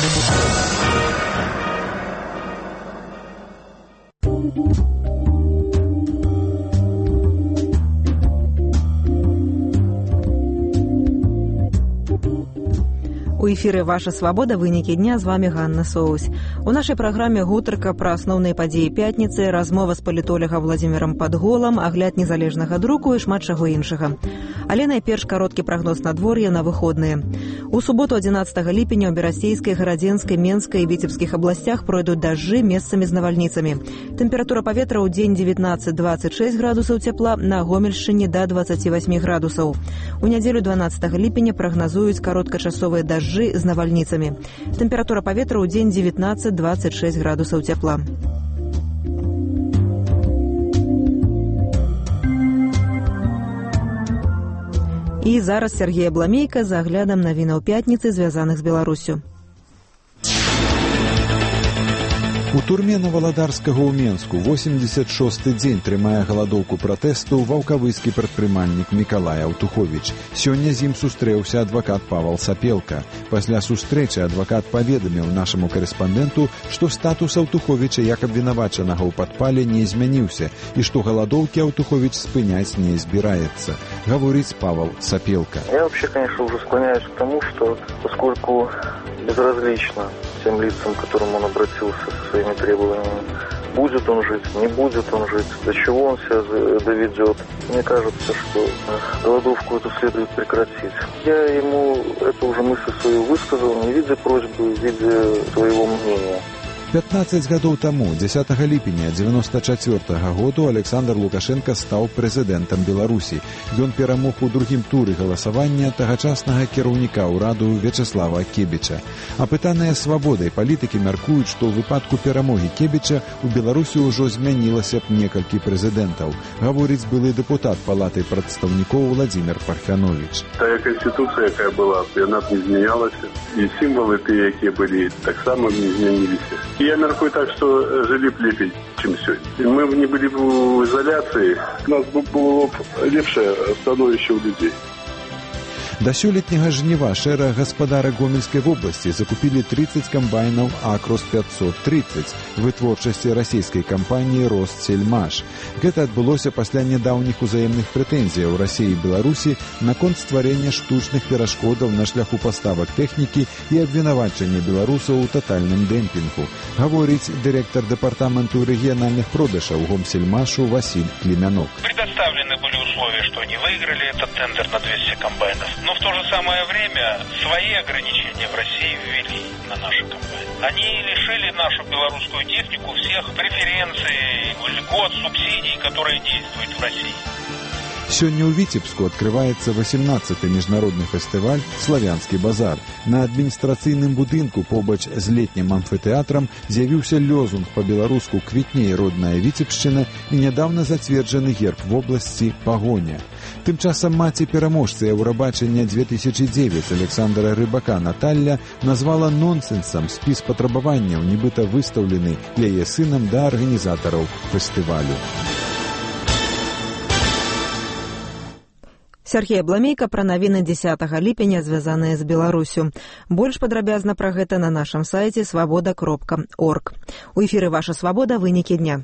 У эфіры «Ваша свабода», вынікі дня, з вами Ганна Соусь. У нашай праграме гутарка пра асноўныя падзеі пятніцы, размова з палітолагам Владзімірам Падголам, агляд незалежнага друку і шмат чаго іншага. Але найперш кароткі прагноз надвор'я на выходныя. У суботу адзінаццатага ліпеня ў Берасцейскай, Гарадзенскай, Менскай і Віцебскіх абласцях пройдуць дажджы месцамі з навальніцамі. Тэмпература паветра ў дзень дзевятнаццаць двадцаць шэсць градусаў цяпла, на Гомельшчыне да двадцаць восемь градусаў. У нядзелю дванаццатага ліпеня прагназуюць кароткачасовыя дажджы з навальніцамі. Тэмпература паветра ў дзень дзевятнаццаць двадцаць шэсць градусаў цяпла. І зараз Сергей Абламейка з аглядам навінаў пятніцы, звязаных з Беларусю.
У турме Наваладарскага ў Менску восемьдесят шосты дзень трымае галадоўку пратэсту ваўкавыскі прадпрымальнік Мікалай Аўтуховіч. Сёння з ім сустрэўся адвакат Павал Сапелка. Пасля сустрэчы адвакат паведаміў нашаму карэспандэнту, што статус Аўтуховіча як абвінавачанага ў падпале не змяніўся і што галадоўкі Аўтуховіч спыняць не збіраецца. Гаворыць Павал Сапелка.
Я вообще, конечно, уже склоняюсь к тому, что поскольку безразлично тем лицам, к которым он обратился со своими требованиями, будет он жить, не будет он жить, до чего он себя доведет. Мне кажется, что голодовку эту следует прекратить. Я ему эту уже мысль свою высказал, не в виде просьбы, в виде своего мнения.
пятнаццаць гадоў таму, дзесятага ліпеня дзевяноста чацвёртага году, Александр Лукашенко стаў прэзідэнтам Беларусі. Ён перамог у другім туры галасавання тагачаснага кіраўніка ўраду Вячеслава Кебіча. Апытаныя свабодай палітыкі мяркуюць, што ў выпадку перамогі Кебіча у Беларусі ўжо змянілася б некалькі прэзідэнтаў, гаворыць былы дэпутат Палаты прадстаўнікоў Владимир Парфянович.
Тая канституцыя, якая была, яна б не змянялася, і сімвалы тыя, якія былі, таксама не змяніліся. Я мяркую так, что жили б лепей, чем сегодня. Мы бы не были бы в изоляции, у нас бы было бы лепшее становище у людей.
Да сёлетняга жніва шэраг гаспадара Гомельскай вобласці закупілі тридцать камбайнаў Акрос пятьсот тридцать вытворчасці расійскай кампаніі Россельмаш. Гэта адбылося пасля нядаўніх узаемных прэтэнзіяў Расіі і Беларусі наконт стварэння штучных перашкодаў на шляху паставак тэхнікі і абвінавачання беларусаў у татальным дэмпінгу, гаворыць дырэктар дэпартаменту рэгіянальных продажаў Гомсельмашу Василь Климянок.
Предоставлены были условия, что они выиграли этот тендер на двести комбайнов. Но в то же самое время свои ограничения в России ввели на наши комбайны. Они лишили нашу белорусскую технику всех преференций, льгот, субсидий, которые действуют в России.
Сёння ў Віцебску адкрываецца восемнадцаты міжнародны фестываль «Славянскі базар». На адміністрацыйным будынку побач з летнім амфітэатрам з'явіўся лёзунг па-беларуску «Квітней родная Віцебшчына» і нядаўна зацверджаны герб вобласці «Пагоня». Тым часам маці пераможцы Еўрабачання две тысячи девять Александра Рыбака Наталья назвала нонсенсам спіс патрабаванняў, нібыта выстаўлены яе сынам да арганізатараў фестывалю.
Сергей Абламейка пра навіны дзесятага ліпеня, звязаныя з Беларусю. Больш падрабязна пра гэта на нашым сайце свабода кропка орг. У эфіры «Ваша свабода. Вынікі дня».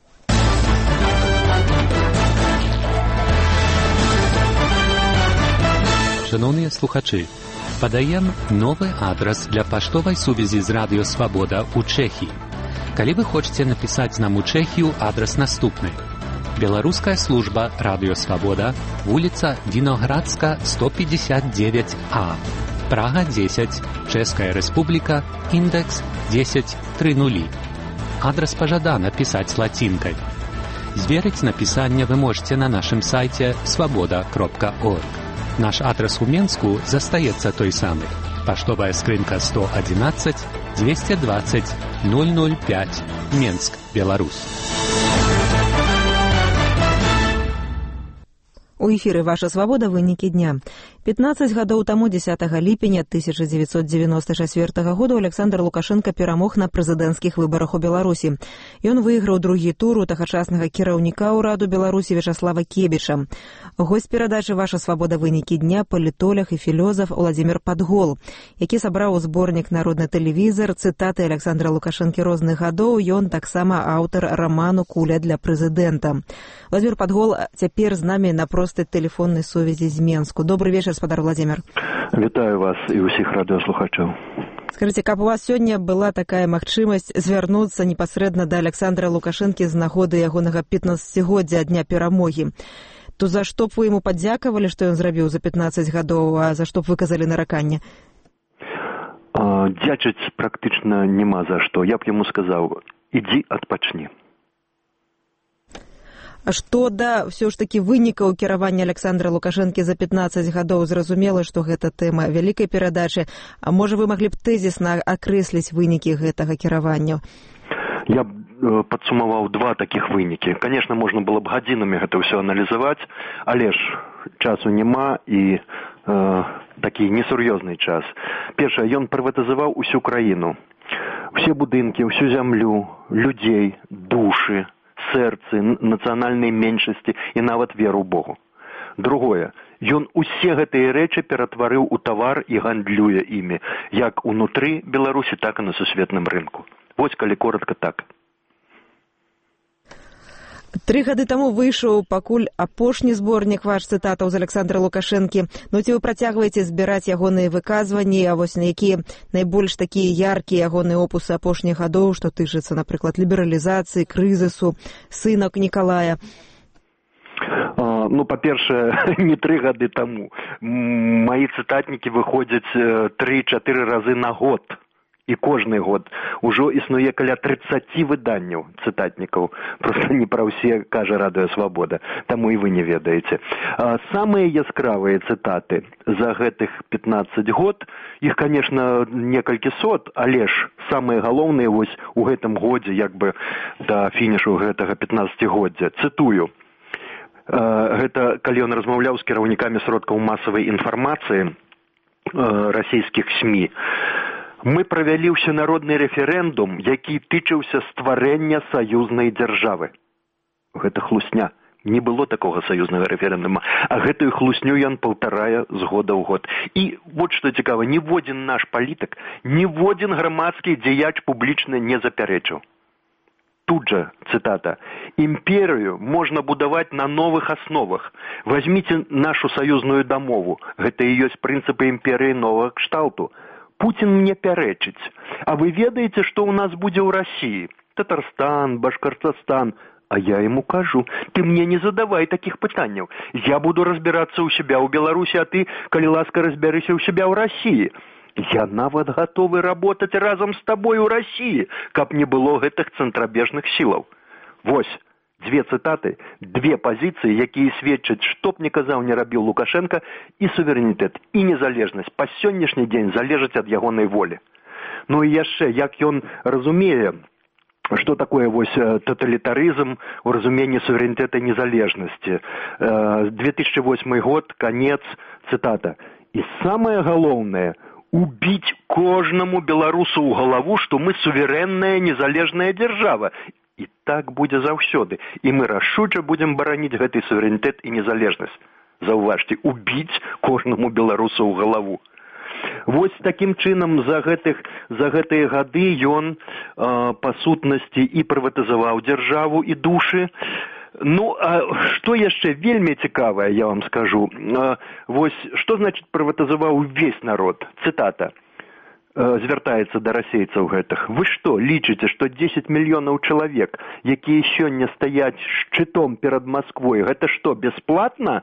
Шановныя слухачы, падаем новы адрас для паштовай сувязі з радыё «Свабода» ў Чэхіі. Калі вы хочаце напісаць нам у Чэхію, адрас наступны. Беларуская служба «Радио Свобода», улица Виноградска, сто пятьдесят девять А, Прага десять, Чешская Республика, индекс десять тридцать. Адрес пожадана писать латинкой. Зверить написание вы можете на нашем сайте свобода кропка орг. Наш адрес у Менску застаецца той самый. Поштовая скрынка сто одиннадцать двести двадцать ноль ноль пять, Менск, Беларусь.
У эфіры «Ваша свабода. Вынікі дня». пятнаццаць гадоў таму дзесятага ліпеня тысяча дзевяцьсот девяносто чацвёртага году Александр Лукашенко перамог на прэзідэнцкіх выбарах у Беларусі. Ён выйграў другі тур у тагачаснага кіраўніка ўраду Беларусі Вячеслава Кебіча. Госць перадачы «Ваша свабода. Вынікі дня» палітолог і філёзаф Владимир Падгол, які сабраў зборнік «Народны тэлевізар», цытаты Александра Лукашэнкі розных гадоў. Ён таксама аўтар раману «Куля для прэзідэнта». Владимир Падгол цяпер з намі на простай тэлефоннай сувязі з Менску. Добрый вечер, спадар Владимир.
Вітаю вас і ўсіх радыёслухачоў.
Скажите, каб у вас сёння была такая магчымасць звярнуцца непасрэдна да Александра Лукашэнкі з нагоды ягонага пятнаццацігоддзя дня перамогі, то за што б вы яму падзякавалі, што ён зрабіў за пятнаццаць гадоў, а за што б выказалі нараканне?
Дзячыць практычна няма за што. Я б яму сказаў: ідзі адпачні.
А што да ўсё ж такі вынікаў кіравання Александра Лукашэнкі за пятнаццаць гадоў, зразумела, што гэта тэма вялікай перадачы. А можа, вы маглі б тэзісна акрэсліць вынікі гэтага кіравання?
Я б падсумаваў два такіх вынікі. Конечно, можна было б гадзінамі гэта ўсё аналізаваць, але ж часу няма і э, такі несур'ёзны час. Першае, ён прыватызаваў усю краіну. Усе будынкі, усю зямлю, людзей, душы, сэрцы, нацыянальнай меншасці і нават веру Богу. Другое, ён усе гэтыя рэчы ператварыў у тавар і гандлюе імі, як унутры Беларусі, так і на сусветным рынку. Вось калі коротка так.
Тры гады таму выйшаў пакуль апошні зборнік ваш цытатаў з Александра Лукашэнкі. Ну ці вы працягваеце збіраць ягоныя выказванні, а вось на якія найбольш такія яркія ягоныя опусы апошніх гадоў, што тычыцца, напрыклад, лібералізацыі, крызісу, сынак Нікалая?
А, ну, па-першае, не тры гады таму. Маі цытатнікі выходзяць тры-чатыры разы на год. І кожны год ужо існуе каля трыццаць выданняў цытатнікаў. Проста не пра ўсе кажа Радыё Свабода, таму і вы не ведаеце. А самыя яскравыя цытаты за гэтых пятнаццаць год, іх, конечно, некалькі сот, але ж самыя галоўныя вось у гэтым годзе, як бы да фінішу гэтага пятнаццацігоддзя. Цытую. Гэта калі ён размаўляў з кіраўнікамі сродкаў масавай інфармацыі расійскіх СМІ. Мы правялі ўсенародны рэферэндум, які тычыўся стварэння саюзнай дзяржавы. Гэта хлусня. Не было такога саюзнага рэферэндума. А гэтую хлусню ён паўтарае з года ў год. І вот што цікава, ніводзін наш палітык, ніводзін грамадскі дзеяч публічна не запярэчыў. Тут жа, цытата, «Імперію можна будаваць на новых асновах. Возьміце нашу саюзную дамову. Гэта і ёсць прынцыпы імперыі новага кшталту. Путін мне пярэчыць. А вы ведаеце, што ў нас будзе ў Расіі? Татарстан, Башкортостан. А я ему кажу, ты мне не задавай такіх пытанняў. Я буду разбірацца ў себя ў Беларусі, а ты, калі ласка, разбярыся ў себя ў Расіі. Я нават гатовы работаць разам з табой у Расіі, каб не было гэтых цэнтрабежных сілаў». Вось. Дзве цытаты, две пазіцыі, якія сведчаць, што б не казаў, не рабіў Лукашенко, і суверэнітэт, і незалежнасць па сённяшні дзень залежаць ад ягонай волі. Ну і яшчэ, як ён разумее, што такое вось тоталітарызм у разуменні суверэнітэта і незалежнасці. две тысячи восьмы год, канец, цытата. «І самае галоўнае – убіць кожнаму беларусу ў галаву, што мы суверэнная незалежная дзяржава. І так будзе заўсёды. І мы рашуча будзем бараніць гэты суверэнітэт і незалежнасць». Заўважце, убіць кожнаму беларусу ў галаву. Вось такім чынам за гэтых за гэтыя гады ён э, па сутнасці і прыватызаваў дзяржаву і душы. Ну, а што яшчэ вельмі цікавае, я вам скажу. Э, вось што значыць прыватызаваў увесь народ? Цытата. Звяртаецца да расейцаў гэтых. Вы што, лічыце, што дзесяць мільёнаў чалавек, якія сёння стаяць шчытом перад Масквой, гэта што, бясплатна?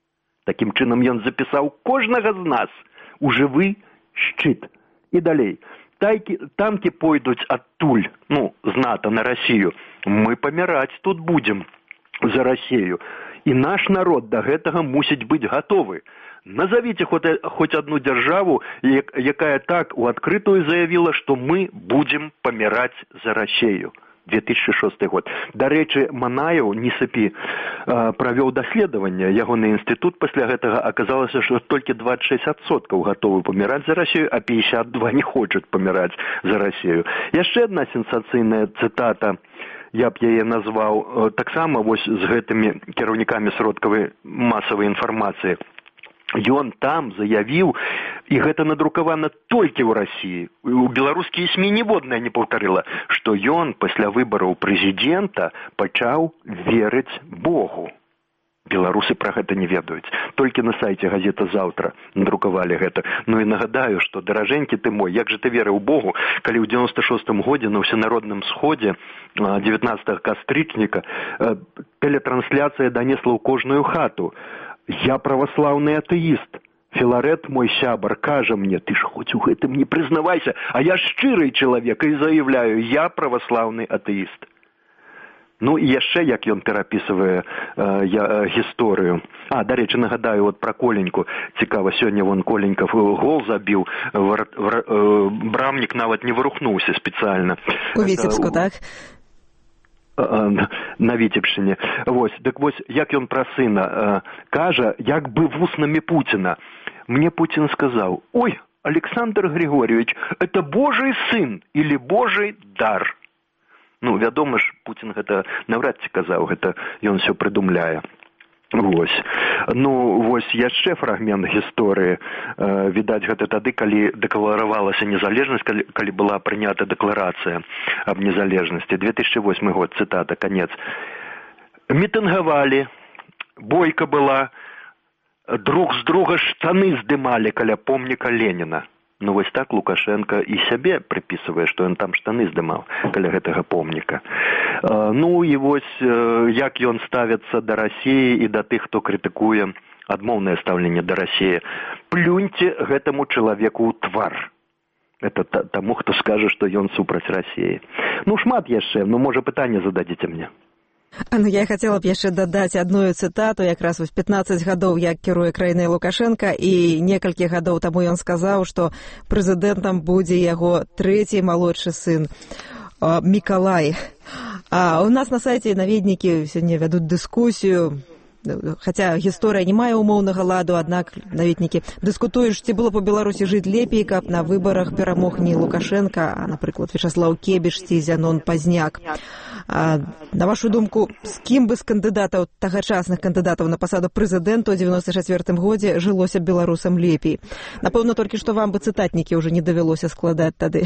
Такім чынам ён запісаў кожнага з нас у жывы шчыт. І далей. Тайкі, танкі пойдуць адтуль, ну, з НАТО на Расію. Мы паміраць тут будзем за Расію. І наш народ да гэтага мусіць быць гатовы. Назовите хоть, хоть одну державу, якая так у открытую заявила, что мы будем помирать за Россию. две тысячи шестой год. Дарэчы, Манаев, не сапі, правёў даследаванне. Ягоны інстытут пасля гэтага аказалася, што толькі двадцать шесть адсоткаў гатовы паміраць за Россию, а пятьдесят два не хочуць паміраць за Россию. Яшчэ одна сенсацыйная цытата, я б яе назваў, таксама вось з гэтымі кіраўнікамі сродкавай масавай інфармацыі. Ён там заявіў, і гэта надрукавана толькі ў Расіі, у беларускія СМІ ніводная не паўтарыла, што ён пасля выбараў прэзідэнта пачаў верыць Богу. Беларусы пра гэта не ведаюць. Толькі на сайце газета «Заўтра» надрукавалі гэта. Ну і нагадаю, што, даражэнькі ты мой, як жа ты верыў Богу, калі ў девяносто шостым годзе на ўсенародным сходзе девятнадцатого кастрычніка тэлетрансляцыя данесла ў кожную хату. Я праваслаўны атэіст. Філарет, мой сябар, кажа мне, ты ж хоць у гэтым не прызнавайся, а я шчырый чалавек і заяўляю, я праваслаўны атэіст. Ну і яшчэ, як ён перапісвае э, я, э, гісторыю. А, дарэчы, нагадаю, вот пра Коленьку. Цікава, сёння вон Коленьков гол забіў, вар, вар, э, брамнік нават не вырухнуўся спецыяльна.
У Віцебску, так?
На Віцебшчыне. Вось, дык вось, як ён пра сына э, кажа, як бы вуснамі Пуціна. Мне Путін сказаў: «Ой, Александр Григорьевич, это Божий сын или Божий дар». Ну, вядома ж, Путін гэта навряд ці казаў, гэта ён усё прыдумляе. Вось. Ну, вось яшчэ фрагмент гісторыі. Э, відаць, гэта тады, калі дэкларавалася незалежнасць, калі, калі была прынята дэкларацыя аб незалежнасці. две тысячи восьмой год, цытата, канец. Мітынгавалі, бойка была, друг з друга штаны здымалі каля помніка Леніна. Ну, вось так Лукашенко і сябе прыпісвае, што ён там штаны здымаў каля гэтага помніка. Ну, і вось як ён ставіцца да Расіі і да тых, хто крытыкуе адмоўнае стаўленне да Расіі. Плюньце гэтаму чалавеку ў твар. это таму, хто скажа, што ён супраць Расіі. Ну, шмат яшчэ, ну, можа, пытанне зададзіце мне.
Ну, я хацела б яшчэ дадаць адную цытату, якраз вось пятнаццаць гадоў як кіруе краінай Лукашенка, і некалькі гадоў таму ён сказаў, што прэзідэнтам будзе яго трэці малодшы сын Мікалай. А у нас на сайце наведнікі сёння вядуць дыскусію, хаця гісторыя не мае умоўнага ладу, аднак наведнікі дыскутуюць, ці было б у Беларусі жыць лепей, каб на выбарах перамог не Лукашенка, а, напрыклад, Вячаслаў Кебіш ці Зянон Пазняк. А, на вашу думку, з кім бы з кандыдатаў, тагачасных кандыдатаў на пасаду прэзідэнта ў дзевяноста чацвёртым годзе жылося беларусам лепей? Напэўна, толькі што вам бы цытатнікі ўжо не давялося складаць тады.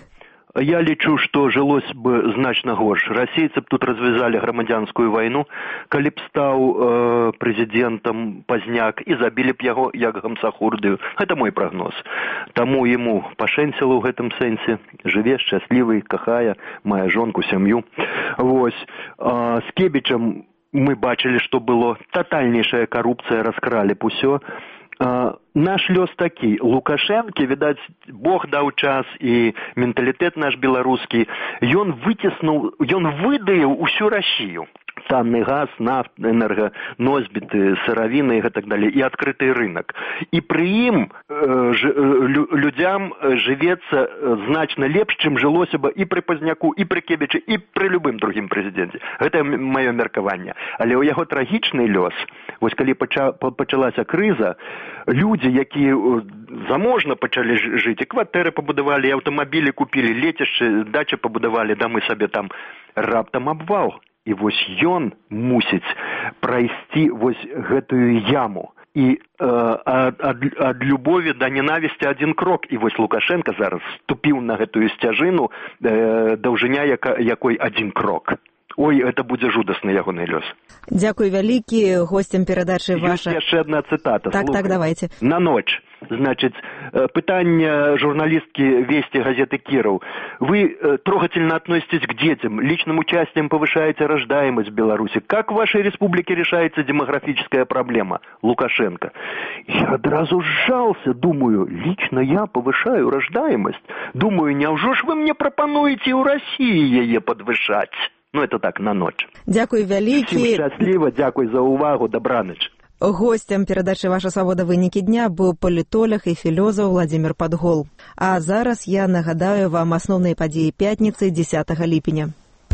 Я лічу, што жылось бы значна горш. Расейцы б тут развязалі грамадзянскую вайну, калі б стаў э, прэзідэнтам Пазняк і забілі б яго як гамсахурдыю. Гэта мой прагноз. Таму яму пашэнціла ў гэтым сэнсе. Жыве, шчаслівы, кахае, мае жонку, сям'ю. Вось. А, з Кебічам мы бачылі, што было татальнейшая карупцыя, раскралі б усё. Uh, наш лёс такі. Лукашэнкі, відаць, Бог даў час і менталітэт наш беларускі. Ён выціснуў, ён выдаяў усю Расію. Танны газ, нафт, энерганосьбіты, сыравіны і гэтак далей, і адкрыты рынок. І пры ім э, ж, э, людзям жывецца значна лепш, чым жылося бы і пры Пазняку, і пры Кебічы, і пры любым другім прэзідэнце. Гэта маё меркаванне. Але ў яго трагічны лёс, вось калі пача, пачалася крыза, людзі, якія заможна пачалі жыць, і кватэры пабудавалі, і аўтамабілі купілі, лецішчы, дачы пабудавалі, дамы сабе там, раптам абвал. І вось ён мусіць прайсці вось гэтую яму. І э, ад, ад, ад любові да ненавісці адзін крок. І вось Лукашенко зараз ступіў на гэтую сцяжыну, э, даўжыня яка, якой адзін крок. Ой, это будзе жудасны ягоны лёс.
Дзякуй вялікі, госцям перадачы ваша.
Ёсць яшчэ адна цытата.
Так,
слухай.
так, давайте.
На ноч. Значит, пытание журналистки «Вести» газеты «Киров». Вы трогательно относитесь к детям, личным участием повышаете рождаемость в Беларуси. Как в вашей республике решается демографическая проблема? Лукашенко. Я одразу сжался, думаю, лично я повышаю рождаемость. Думаю, няўжо ж вы мне пропонуете у России ее подвышать? Ну, это так, на ночь.
Дякую вялікі.
Всім счастливо, дякую за увагу, добраніч.
Гостем перадачы «Ваша свабода. Вынікі дня» быў палітолог і філозаф Владзімір Падгол. А зараз я нагадаю вам асноўныя падзеі пятніцы дзесятага ліпеня.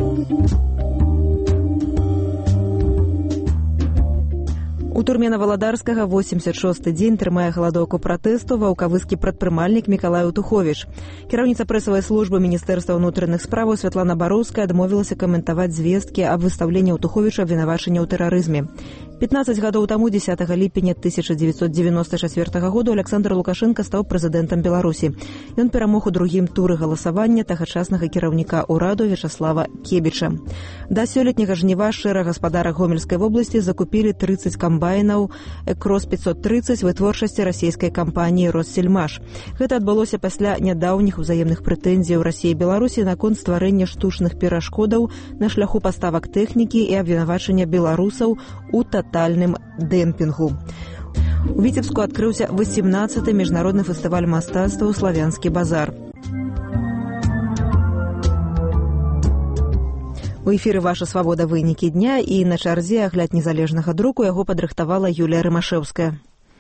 У турме Наваладарскага восемьдесят шосты дзень трымае галадоўку пратэсту ваўкавыскі прадпрымальнік Мікалай Аўтуховіч. Кіраўніца прэсавай службы Міністэрства ўнутраных справаў Святлана Бароўская адмовілася каментаваць звесткі аб выстаўленні Аўтуховіча абвінавачання ў тэрарызме. пятнадцать гадоў таму дзесятага ліпеня тысяча дзевяцьсот дзевяноста чацвёртага году Александр Лукашенко стаў прэзідэнтам Беларусі. Ён перамог у другім туры галасавання тагачаснага кіраўніка ўраду Вячаслава Кебіча. Да сёлетняга жніва шэраг гаспадарак Гомельскай вобласці закупілі тридцать камбайнаў Крос пятьсот тридцать вытворчасці расійскай кампаніі Россельмаш. Гэта адбылося пасля нядаўніх узаемных прэтэнзій Расіі і Беларусі наконт стварэння штучных перашкодаў на шляху паставак тэхнікі і абвінавачання беларусаў у тотальным дэмпінгу. У Віцебску адкрыўся восемнадцаты міжнародны фестываль мастацтва «Славянскі базар». У эфіры «Ваша свабода. Вынікі дня» і на чарзе агляд незалежнага друку яго падрыхтавала Юлія Рымашэўская.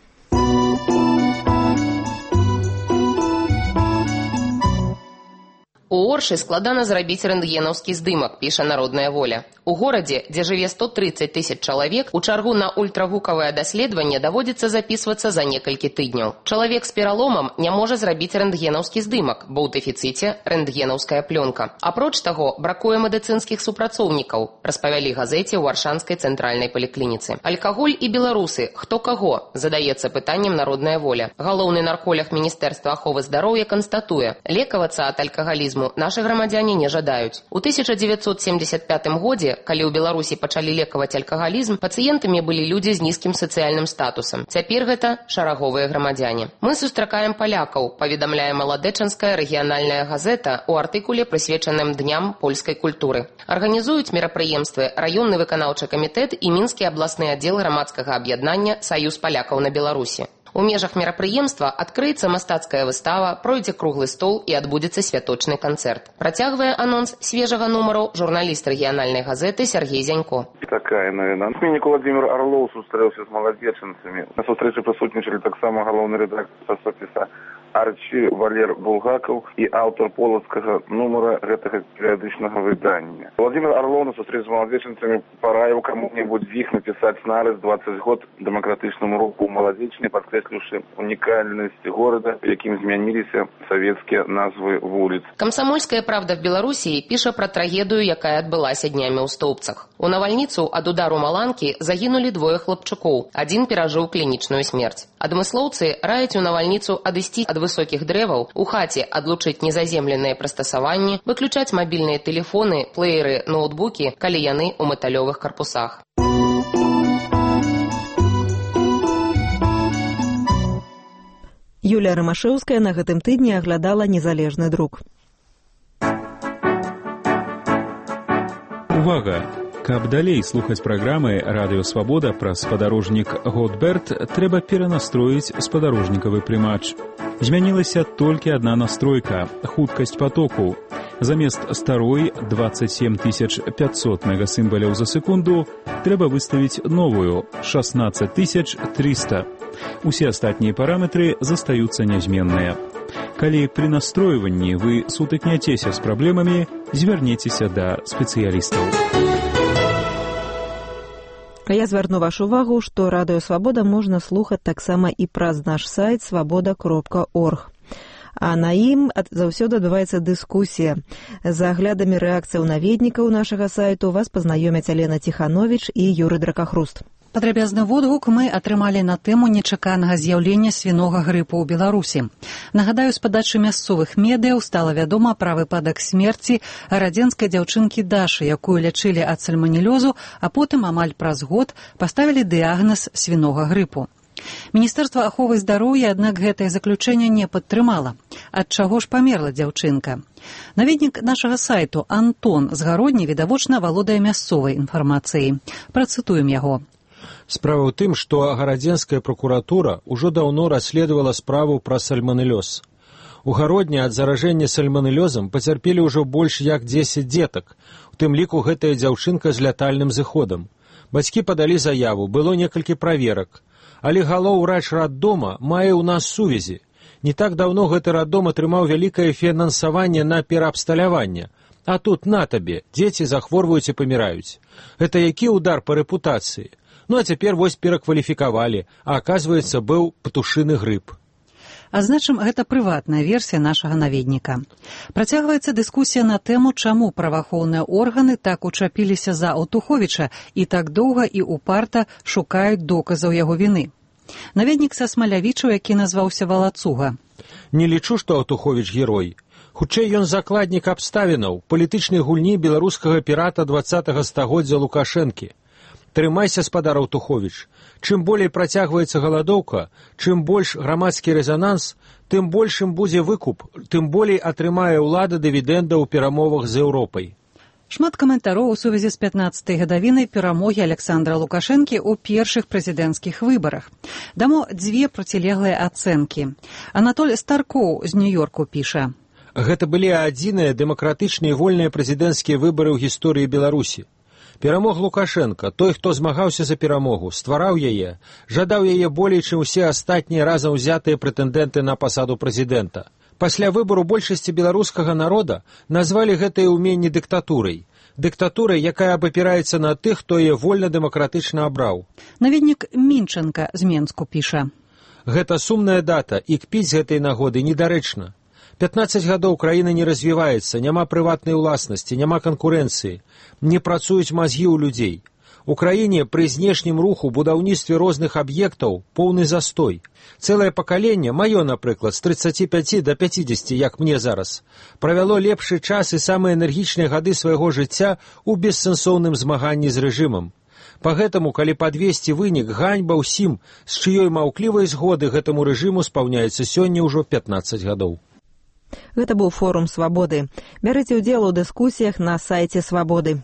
У Оршы складана зрабіць рэнтгенаўскі здымак, піша «Народная воля». У горадзе, дзе жыве сто тридцать тысяч чалавек, у чаргу на ультрагукавае даследаванне даводзіцца запісвацца за некалькі тыдняў. Чалавек з пераломам не можа зрабіць рэнтгенаўскі здымак, бо ў дэфіцыце рэнтгенаўская плёнка. Апроч таго, бракуе медыцынскіх супрацоўнікаў, распавялі газеце ў Аршанскай цэнтральнай паліклініцы. Алкаголь і беларусы, хто каго, задаецца пытаннем «Народная воля». Галоўны нарколог Міністэрства аховы здароўя канстатуе, лекавацца ад алкагалізму нашы грамадзяне не жадаюць. У тысяча дзевяцьсот семьдесят пятым годзе, калі ў Беларусі пачалі лекаваць алкагалізм, пацыентамі былі людзі з нізкім сацыяльным статусам. Цяпер гэта шараговыя грамадзяне. Мы сустракаем палякаў, паведамляе Маладэчанская рэгіянальная газета ў артыкуле, прысвечаным дням польскай культуры. Арганізуюць мерапрыемствы раённы выканаўчы камітэт і мінскі абласны аддзел грамадскага аб'яднання «Саюз палякаў на Беларусі». У межах мерапрыемства адкрыецца мастацкая выстава, пройдзе круглы стол і адбудзецца святочны канцэрт. Працягвае анонс свежага нумару журналіст рэгіянальнай газеты Сергей Зянько.
Такая навіна. Пісьменнік Владимир Орлов сустрэўся з маладзечанцамі. На сустрэчы прысутнічалі таксама галоўны рэдактор часопіса Арчи Валер Булгаков і аўтар полацкага нумара гэтага перыядычнага выдання. Владимир Орлов на сустрэчы з маладзечанцамі параіў каму-небудзь з іх напісаць нарыс дваццаць год дэмакратычнаму руху маладзечнай, падкрэсліўшы унікальнасць горада, якім змяніліся савецкія назвы вуліц.
Камсамольская правда в Беларусі піша пра трагедыю, якая адбылася днямі ў Стоўбцах. У навальніцу ад удару маланкі загінулі двое хлапчукоў. Адзін перажыў клінічную смерць. Адмыслоўцы раяць у навальніцу адысці ад высокіх дрэваў, у хаце адлучыць незаземленыя прыстасаванні, выключаць мабільныя тэлефоны, плееры, ноутбукі, калі яны ў металёвых карпусах.
Юлія Рамашэўская на гэтым тыдні аглядала незалежны друк.
Увага! Каб далей слухаць праграмы «Радыё Свабода» праз спадарожнік Готберт, трэба перанастроіць спадарожнікавы прымач. Змянілася толькі адна настройка – хуткасць патоку. Замест старой двадцать семь тысяч пятьсот мегасімбаляў за секунду трэба выставіць новую – шестнадцать тысяч триста. Усе астатнія параметры застаюцца нязменныя. Калі пры настройванні вы сутыкняцеся з праблемамі, звярніцеся да спецыялістаў.
А я звярну вашу увагу, што радыё «Свабода» можна слухаць таксама і праз наш сайт свабода кропка орг. А на ім заўсёды адбываецца дыскусія. За аглядамі рэакцыяў наведнікаў нашага сайту вас пазнаёмяць Алена Ціхановіч і Юрый Дракахруст.
Падрабязны водгук мы атрымалі на тэму нечаканага з'яўлення свінога грыпу ў Беларусі. Нагадаю, з падачы мясцовых медыяў стала вядома пра выпадак смерці гарадзенскай дзяўчынкі Дашы, якую лячылі ад сальманелёзу, а потым амаль праз год паставілі дыягназ свінога грыпу. Міністэрства аховы здароўя, аднак, гэтае заключэнне не падтрымала. Ад чаго ж памерла дзяўчынка? Наведнік нашага сайту Антон з Гародні відавочна валодае мясцовай інфармацыяй. Працытуем яго.
Справа ў тым, што гарадзенская пракуратура ўжо даўно расследавала справу пра сальманэлёз. У Гародні ад заражэння сальманэлёзам пацярпелі ўжо больш як дзесяць дзетак, у тым ліку гэтая дзяўчынка з лятальным зыходам. Бацькі падалі заяву, было некалькі праверак, але галоўврач раддома мае ў нас сувязі. Не так даўно гэты раддом атрымаў вялікае фінансаванне на пераабсталяванне, а тут на табе, дзеці захворваюць і паміраюць. Гэта які ўдар па рэпутацыі? Ну, а цяпер вось перакваліфікавалі, а аказваецца, быў птушыны грып.
Азначым, гэта прыватная версія нашага наведніка. Працягваецца дыскусія на тэму, чаму праваахоўныя органы так учапіліся за Аўтуховіча і так доўга і упарта шукаюць доказаў яго віны. Наведнік са Смалявічаў, які назваўся Валацуга.
Не лічу, што Аўтуховіч герой. Хутчэй ён закладнік абставінаў, палітычнай гульні беларускага пірата дваццатага стагоддзя Лукашэнкі. Трымайся, спадар Аўтуховіч. Чым болей працягваецца галадоўка, чым больш грамадскі рэзананс, тым большым будзе выкуп, тым болей атрымае ўлада дывідэнда ў перамовах з Еўропай.
Шмат каментароў у сувязі з пятнаццатай гадавінай перамогі Александра Лукашэнкі ў першых прэзідэнцкіх выбарах. Дамо дзве процілеглыя ацэнкі. Анатоль Старкоў з Нью-Йорку піша.
Гэта былі адзіныя дэмакратычныя і вольныя прэзідэнцкія выбары ў гісторыі Беларусі. Перамог Лукашенко, той, хто змагаўся за перамогу, ствараў яе, жадаў яе болей, чым усе астатнія разам узятыя прэтэндэнты на пасаду прэзідэнта. Пасля выбару большасці беларускага народа назвалі гэтае ўменне дыктатурай. Дыктатурай, якая абапіраецца на тых, хто яе вольна-дэмакратычна абраў.
Наведнік Мінчанка з Менску піша.
Гэта сумная дата, і кпіць з гэтай нагоды недарэчна. пятнаццаць гадоў краіна не развіваецца, няма прыватнай уласнасці, няма канкурэнцыі, не працуюць мазгі ў людзей. У краіне пры знешнім руху, будаўніцтве розных аб'ектаў поўны застой. Цэлае пакаленне, маё, напрыклад, з трыццаці пяці да пяцідзесяці, як мне зараз, правяло лепшы час і самыя энергічныя гады свайго жыцця ў бессэнсоўным змаганні з рэжымам. Па гэтаму, калі падвесці вынік, ганьба ўсім, з чыёй маўклівай згоды гэтаму рэжыму спаўняецца сёння ўжо пятнаццаць гадоў.
Гэта быў форум «Свабоды». Бярыце ўдзел у дыскусіях на сайце «Свабоды».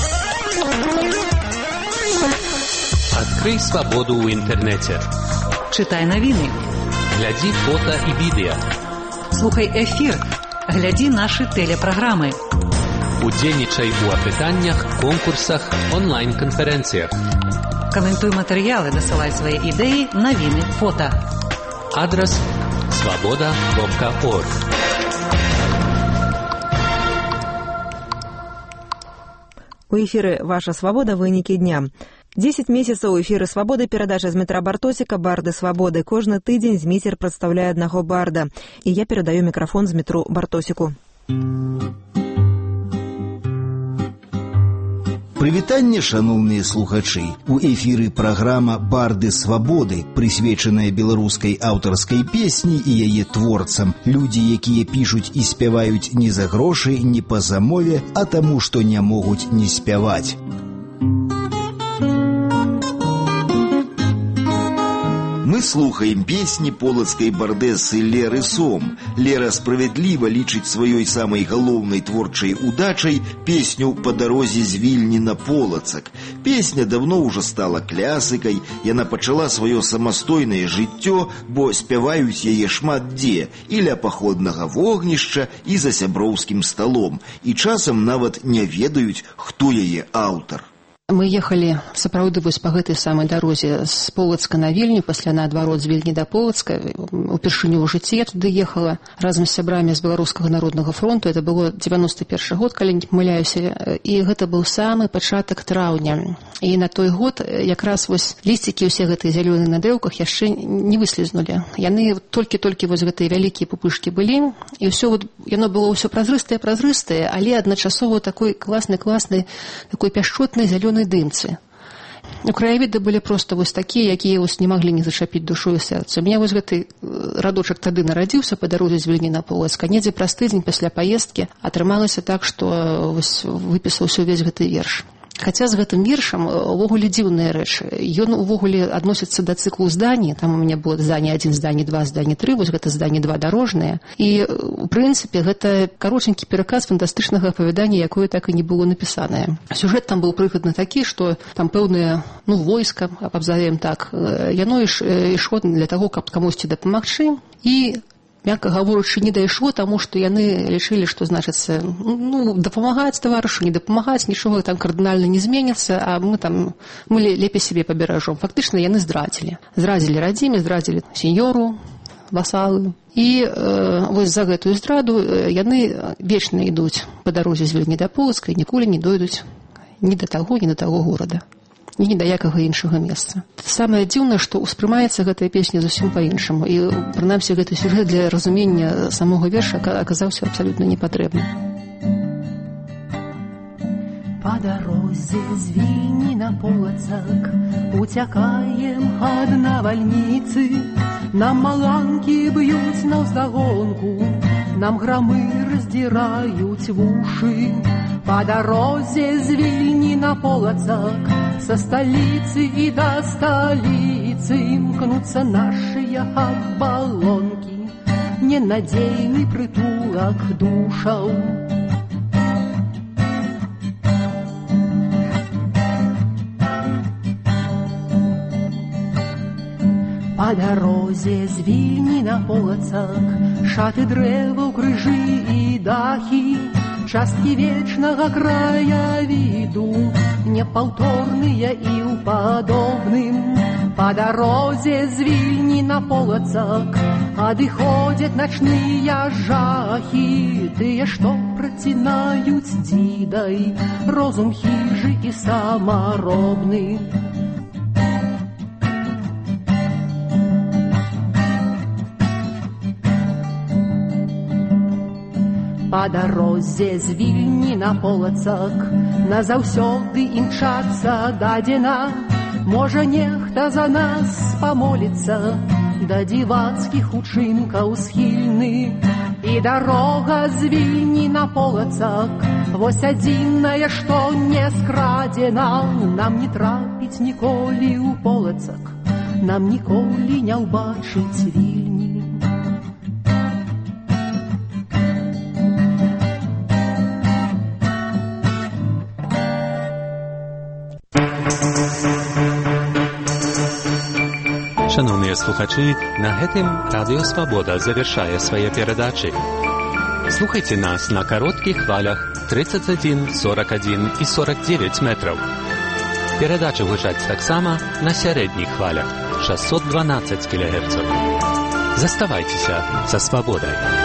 Адкрый свабоду ў інтэрнэце.
Чытай навіны.
Глядзі фота і відэа.
Слухай эфір. Глядзі нашы тэлепраграмы.
Удзельнічай у апытаннях, конкурсах, онлайн-канферэнцыях.
Каментуй матэрыялы, дасылай свае ідэі, навіны, фота.
Адрас свабода кропка орг.
У эфіры «Ваша свабода. Вынікі дня». Дзесяць месяцаў эфіры «Свабоды», перадача з метра Бартосіка «Барды свабоды». Кожны тыдзень Зміцер прадстаўляе аднаго барда. І я перадаю мікрафон Змітру Бартосіку.
Прывітанне, шаноўныя слухачы. У эфіры праграма «Барды свабоды», прысвечаная беларускай аўтарскай песні і яе творцам. Людзі, якія пішуць і спяваюць не за грошы, не па замове, а таму, што не могуць не спяваць. Мы слухаем песні полацкай бардэсы Леры Сом. Лера справядліва лічыць сваёй самай галоўнай творчай удачай песню «Па дарозе з Вільні на Полацак». Песня давно ўжо стала клясыкай, яна пачала сваё самастойнае жыццё, бо спяваюць яе шмат дзе, і ля паходнага вогнішча, і за сяброўскім сталом, і часам нават не ведаюць, хто яе аўтар.
Мы ехалі сапраўды вось па гэтай самай дарозе з Полацка на Вільню, пасля наадварот з Вільні да Полацка. Упершыню ў жыцці я туды ехала разам з сябрамі з Беларускага народнага фронту. Это было дзевяносто першы год, калі не памыляюся, і гэта быў самы пачатак траўня. І на той год якраз вось лісцікі ўсе гэтыя зялёныя на дрэўках яшчэ не выслізнулі. Яны толькі-толькі вось гэтыя вялікія пупышкі былі, і ўсё вот яно было ўсё празрыстае, празрыстае, але адначасова такой класны-класны, такой пяшчотнай зялёнай дымцы. Краявіды былі проста вось такія, якія вось не маглі не зачапіць душу і сэрца. У мяне вось гэты радочак тады нарадзіўся па дарозе з Вільні на Полацк. Недзе праз тыдзень пасля паездкі атрымалася так, што вось выпісаўся ўвесь гэты верш. Хаця з гэтым вершам увогуле дзіўныя рэчы. Ён увогуле адносіцца да цыклу здані. Там у мяне было здані адзін, здані два, здані тры. Вось гэта здані два дарожныя. І, у прынцыпе, гэта каротенькі пераказ фантастычнага апавядання, якое так і не было напісанае. Сюжэт там быў прыкладна такі, што там пэўнае, ну, войска, абзавем так, яно ішло для таго, каб камусьці дапамагчы. І мякка гаворачы, не дайшло, таму што яны лічылі, што, значыцца, ну, дапамагаць таварышу, не дапамагаць, нічога там кардынальна не зменіцца, а мы там, мы лепей сябе паберажом. Фактычна яны здрадзілі. Здрадзілі радзіме, здрадзілі сеньору, васалы. І э, вось за гэтую здраду яны вечна ідуць па дарозе з Вільні да Полацка і ніколі не дойдуць ні да таго, ні да таго горада. І ні да якага іншага месца. Самае дзіўнае, што ўспрымаецца гэтая песня зусім па-іншаму. І, прынамсі, гэты сюжэт для разумення самога верша аказаўся абсалютна непатрэбным.
Па дарозе з Вільні на Полацак уцякаем ад навальніцы, нам маланкі б'юць наўздагонку, нам грамы раздзіраюць вушы. Па дарозе з Вільні на Полацак со столицы и до столицы мкнутся наши оболонки, ненадейный притулок душаў. По дарозе з Вільні на Полацак шаты дрэваў, крыжы і дахі, часткі вечнага краявіду, непаўторныя і ў падобным. По дарозе з Вільні на Полацак адыходзяць начныя жахі, тыя, што працінаюць дзідай розум хіжы і самаробны. По дарозе з Вільні на Полацак назаўсёды імчацца дадзена, можа нехта за нас памоліцца, да дзівацкіх учынкаў схільны. І дарога з Вільні на Полацак вось адзінае, што не скрадзена, нам не трапіць ніколі ў Полацак, нам ніколі не ўбачыць Вільні.
Шановныя слухачы, на гэтым Радыё Свабода завяршае свае перадачы. Слухайце нас на кароткіх хвалях тридцать один, сорок один і сорок девять метраў. Перадачы гучаць таксама на сярэдніх хвалях шестьсот двенадцать кілогерцаў. Заставайцеся са свабодай.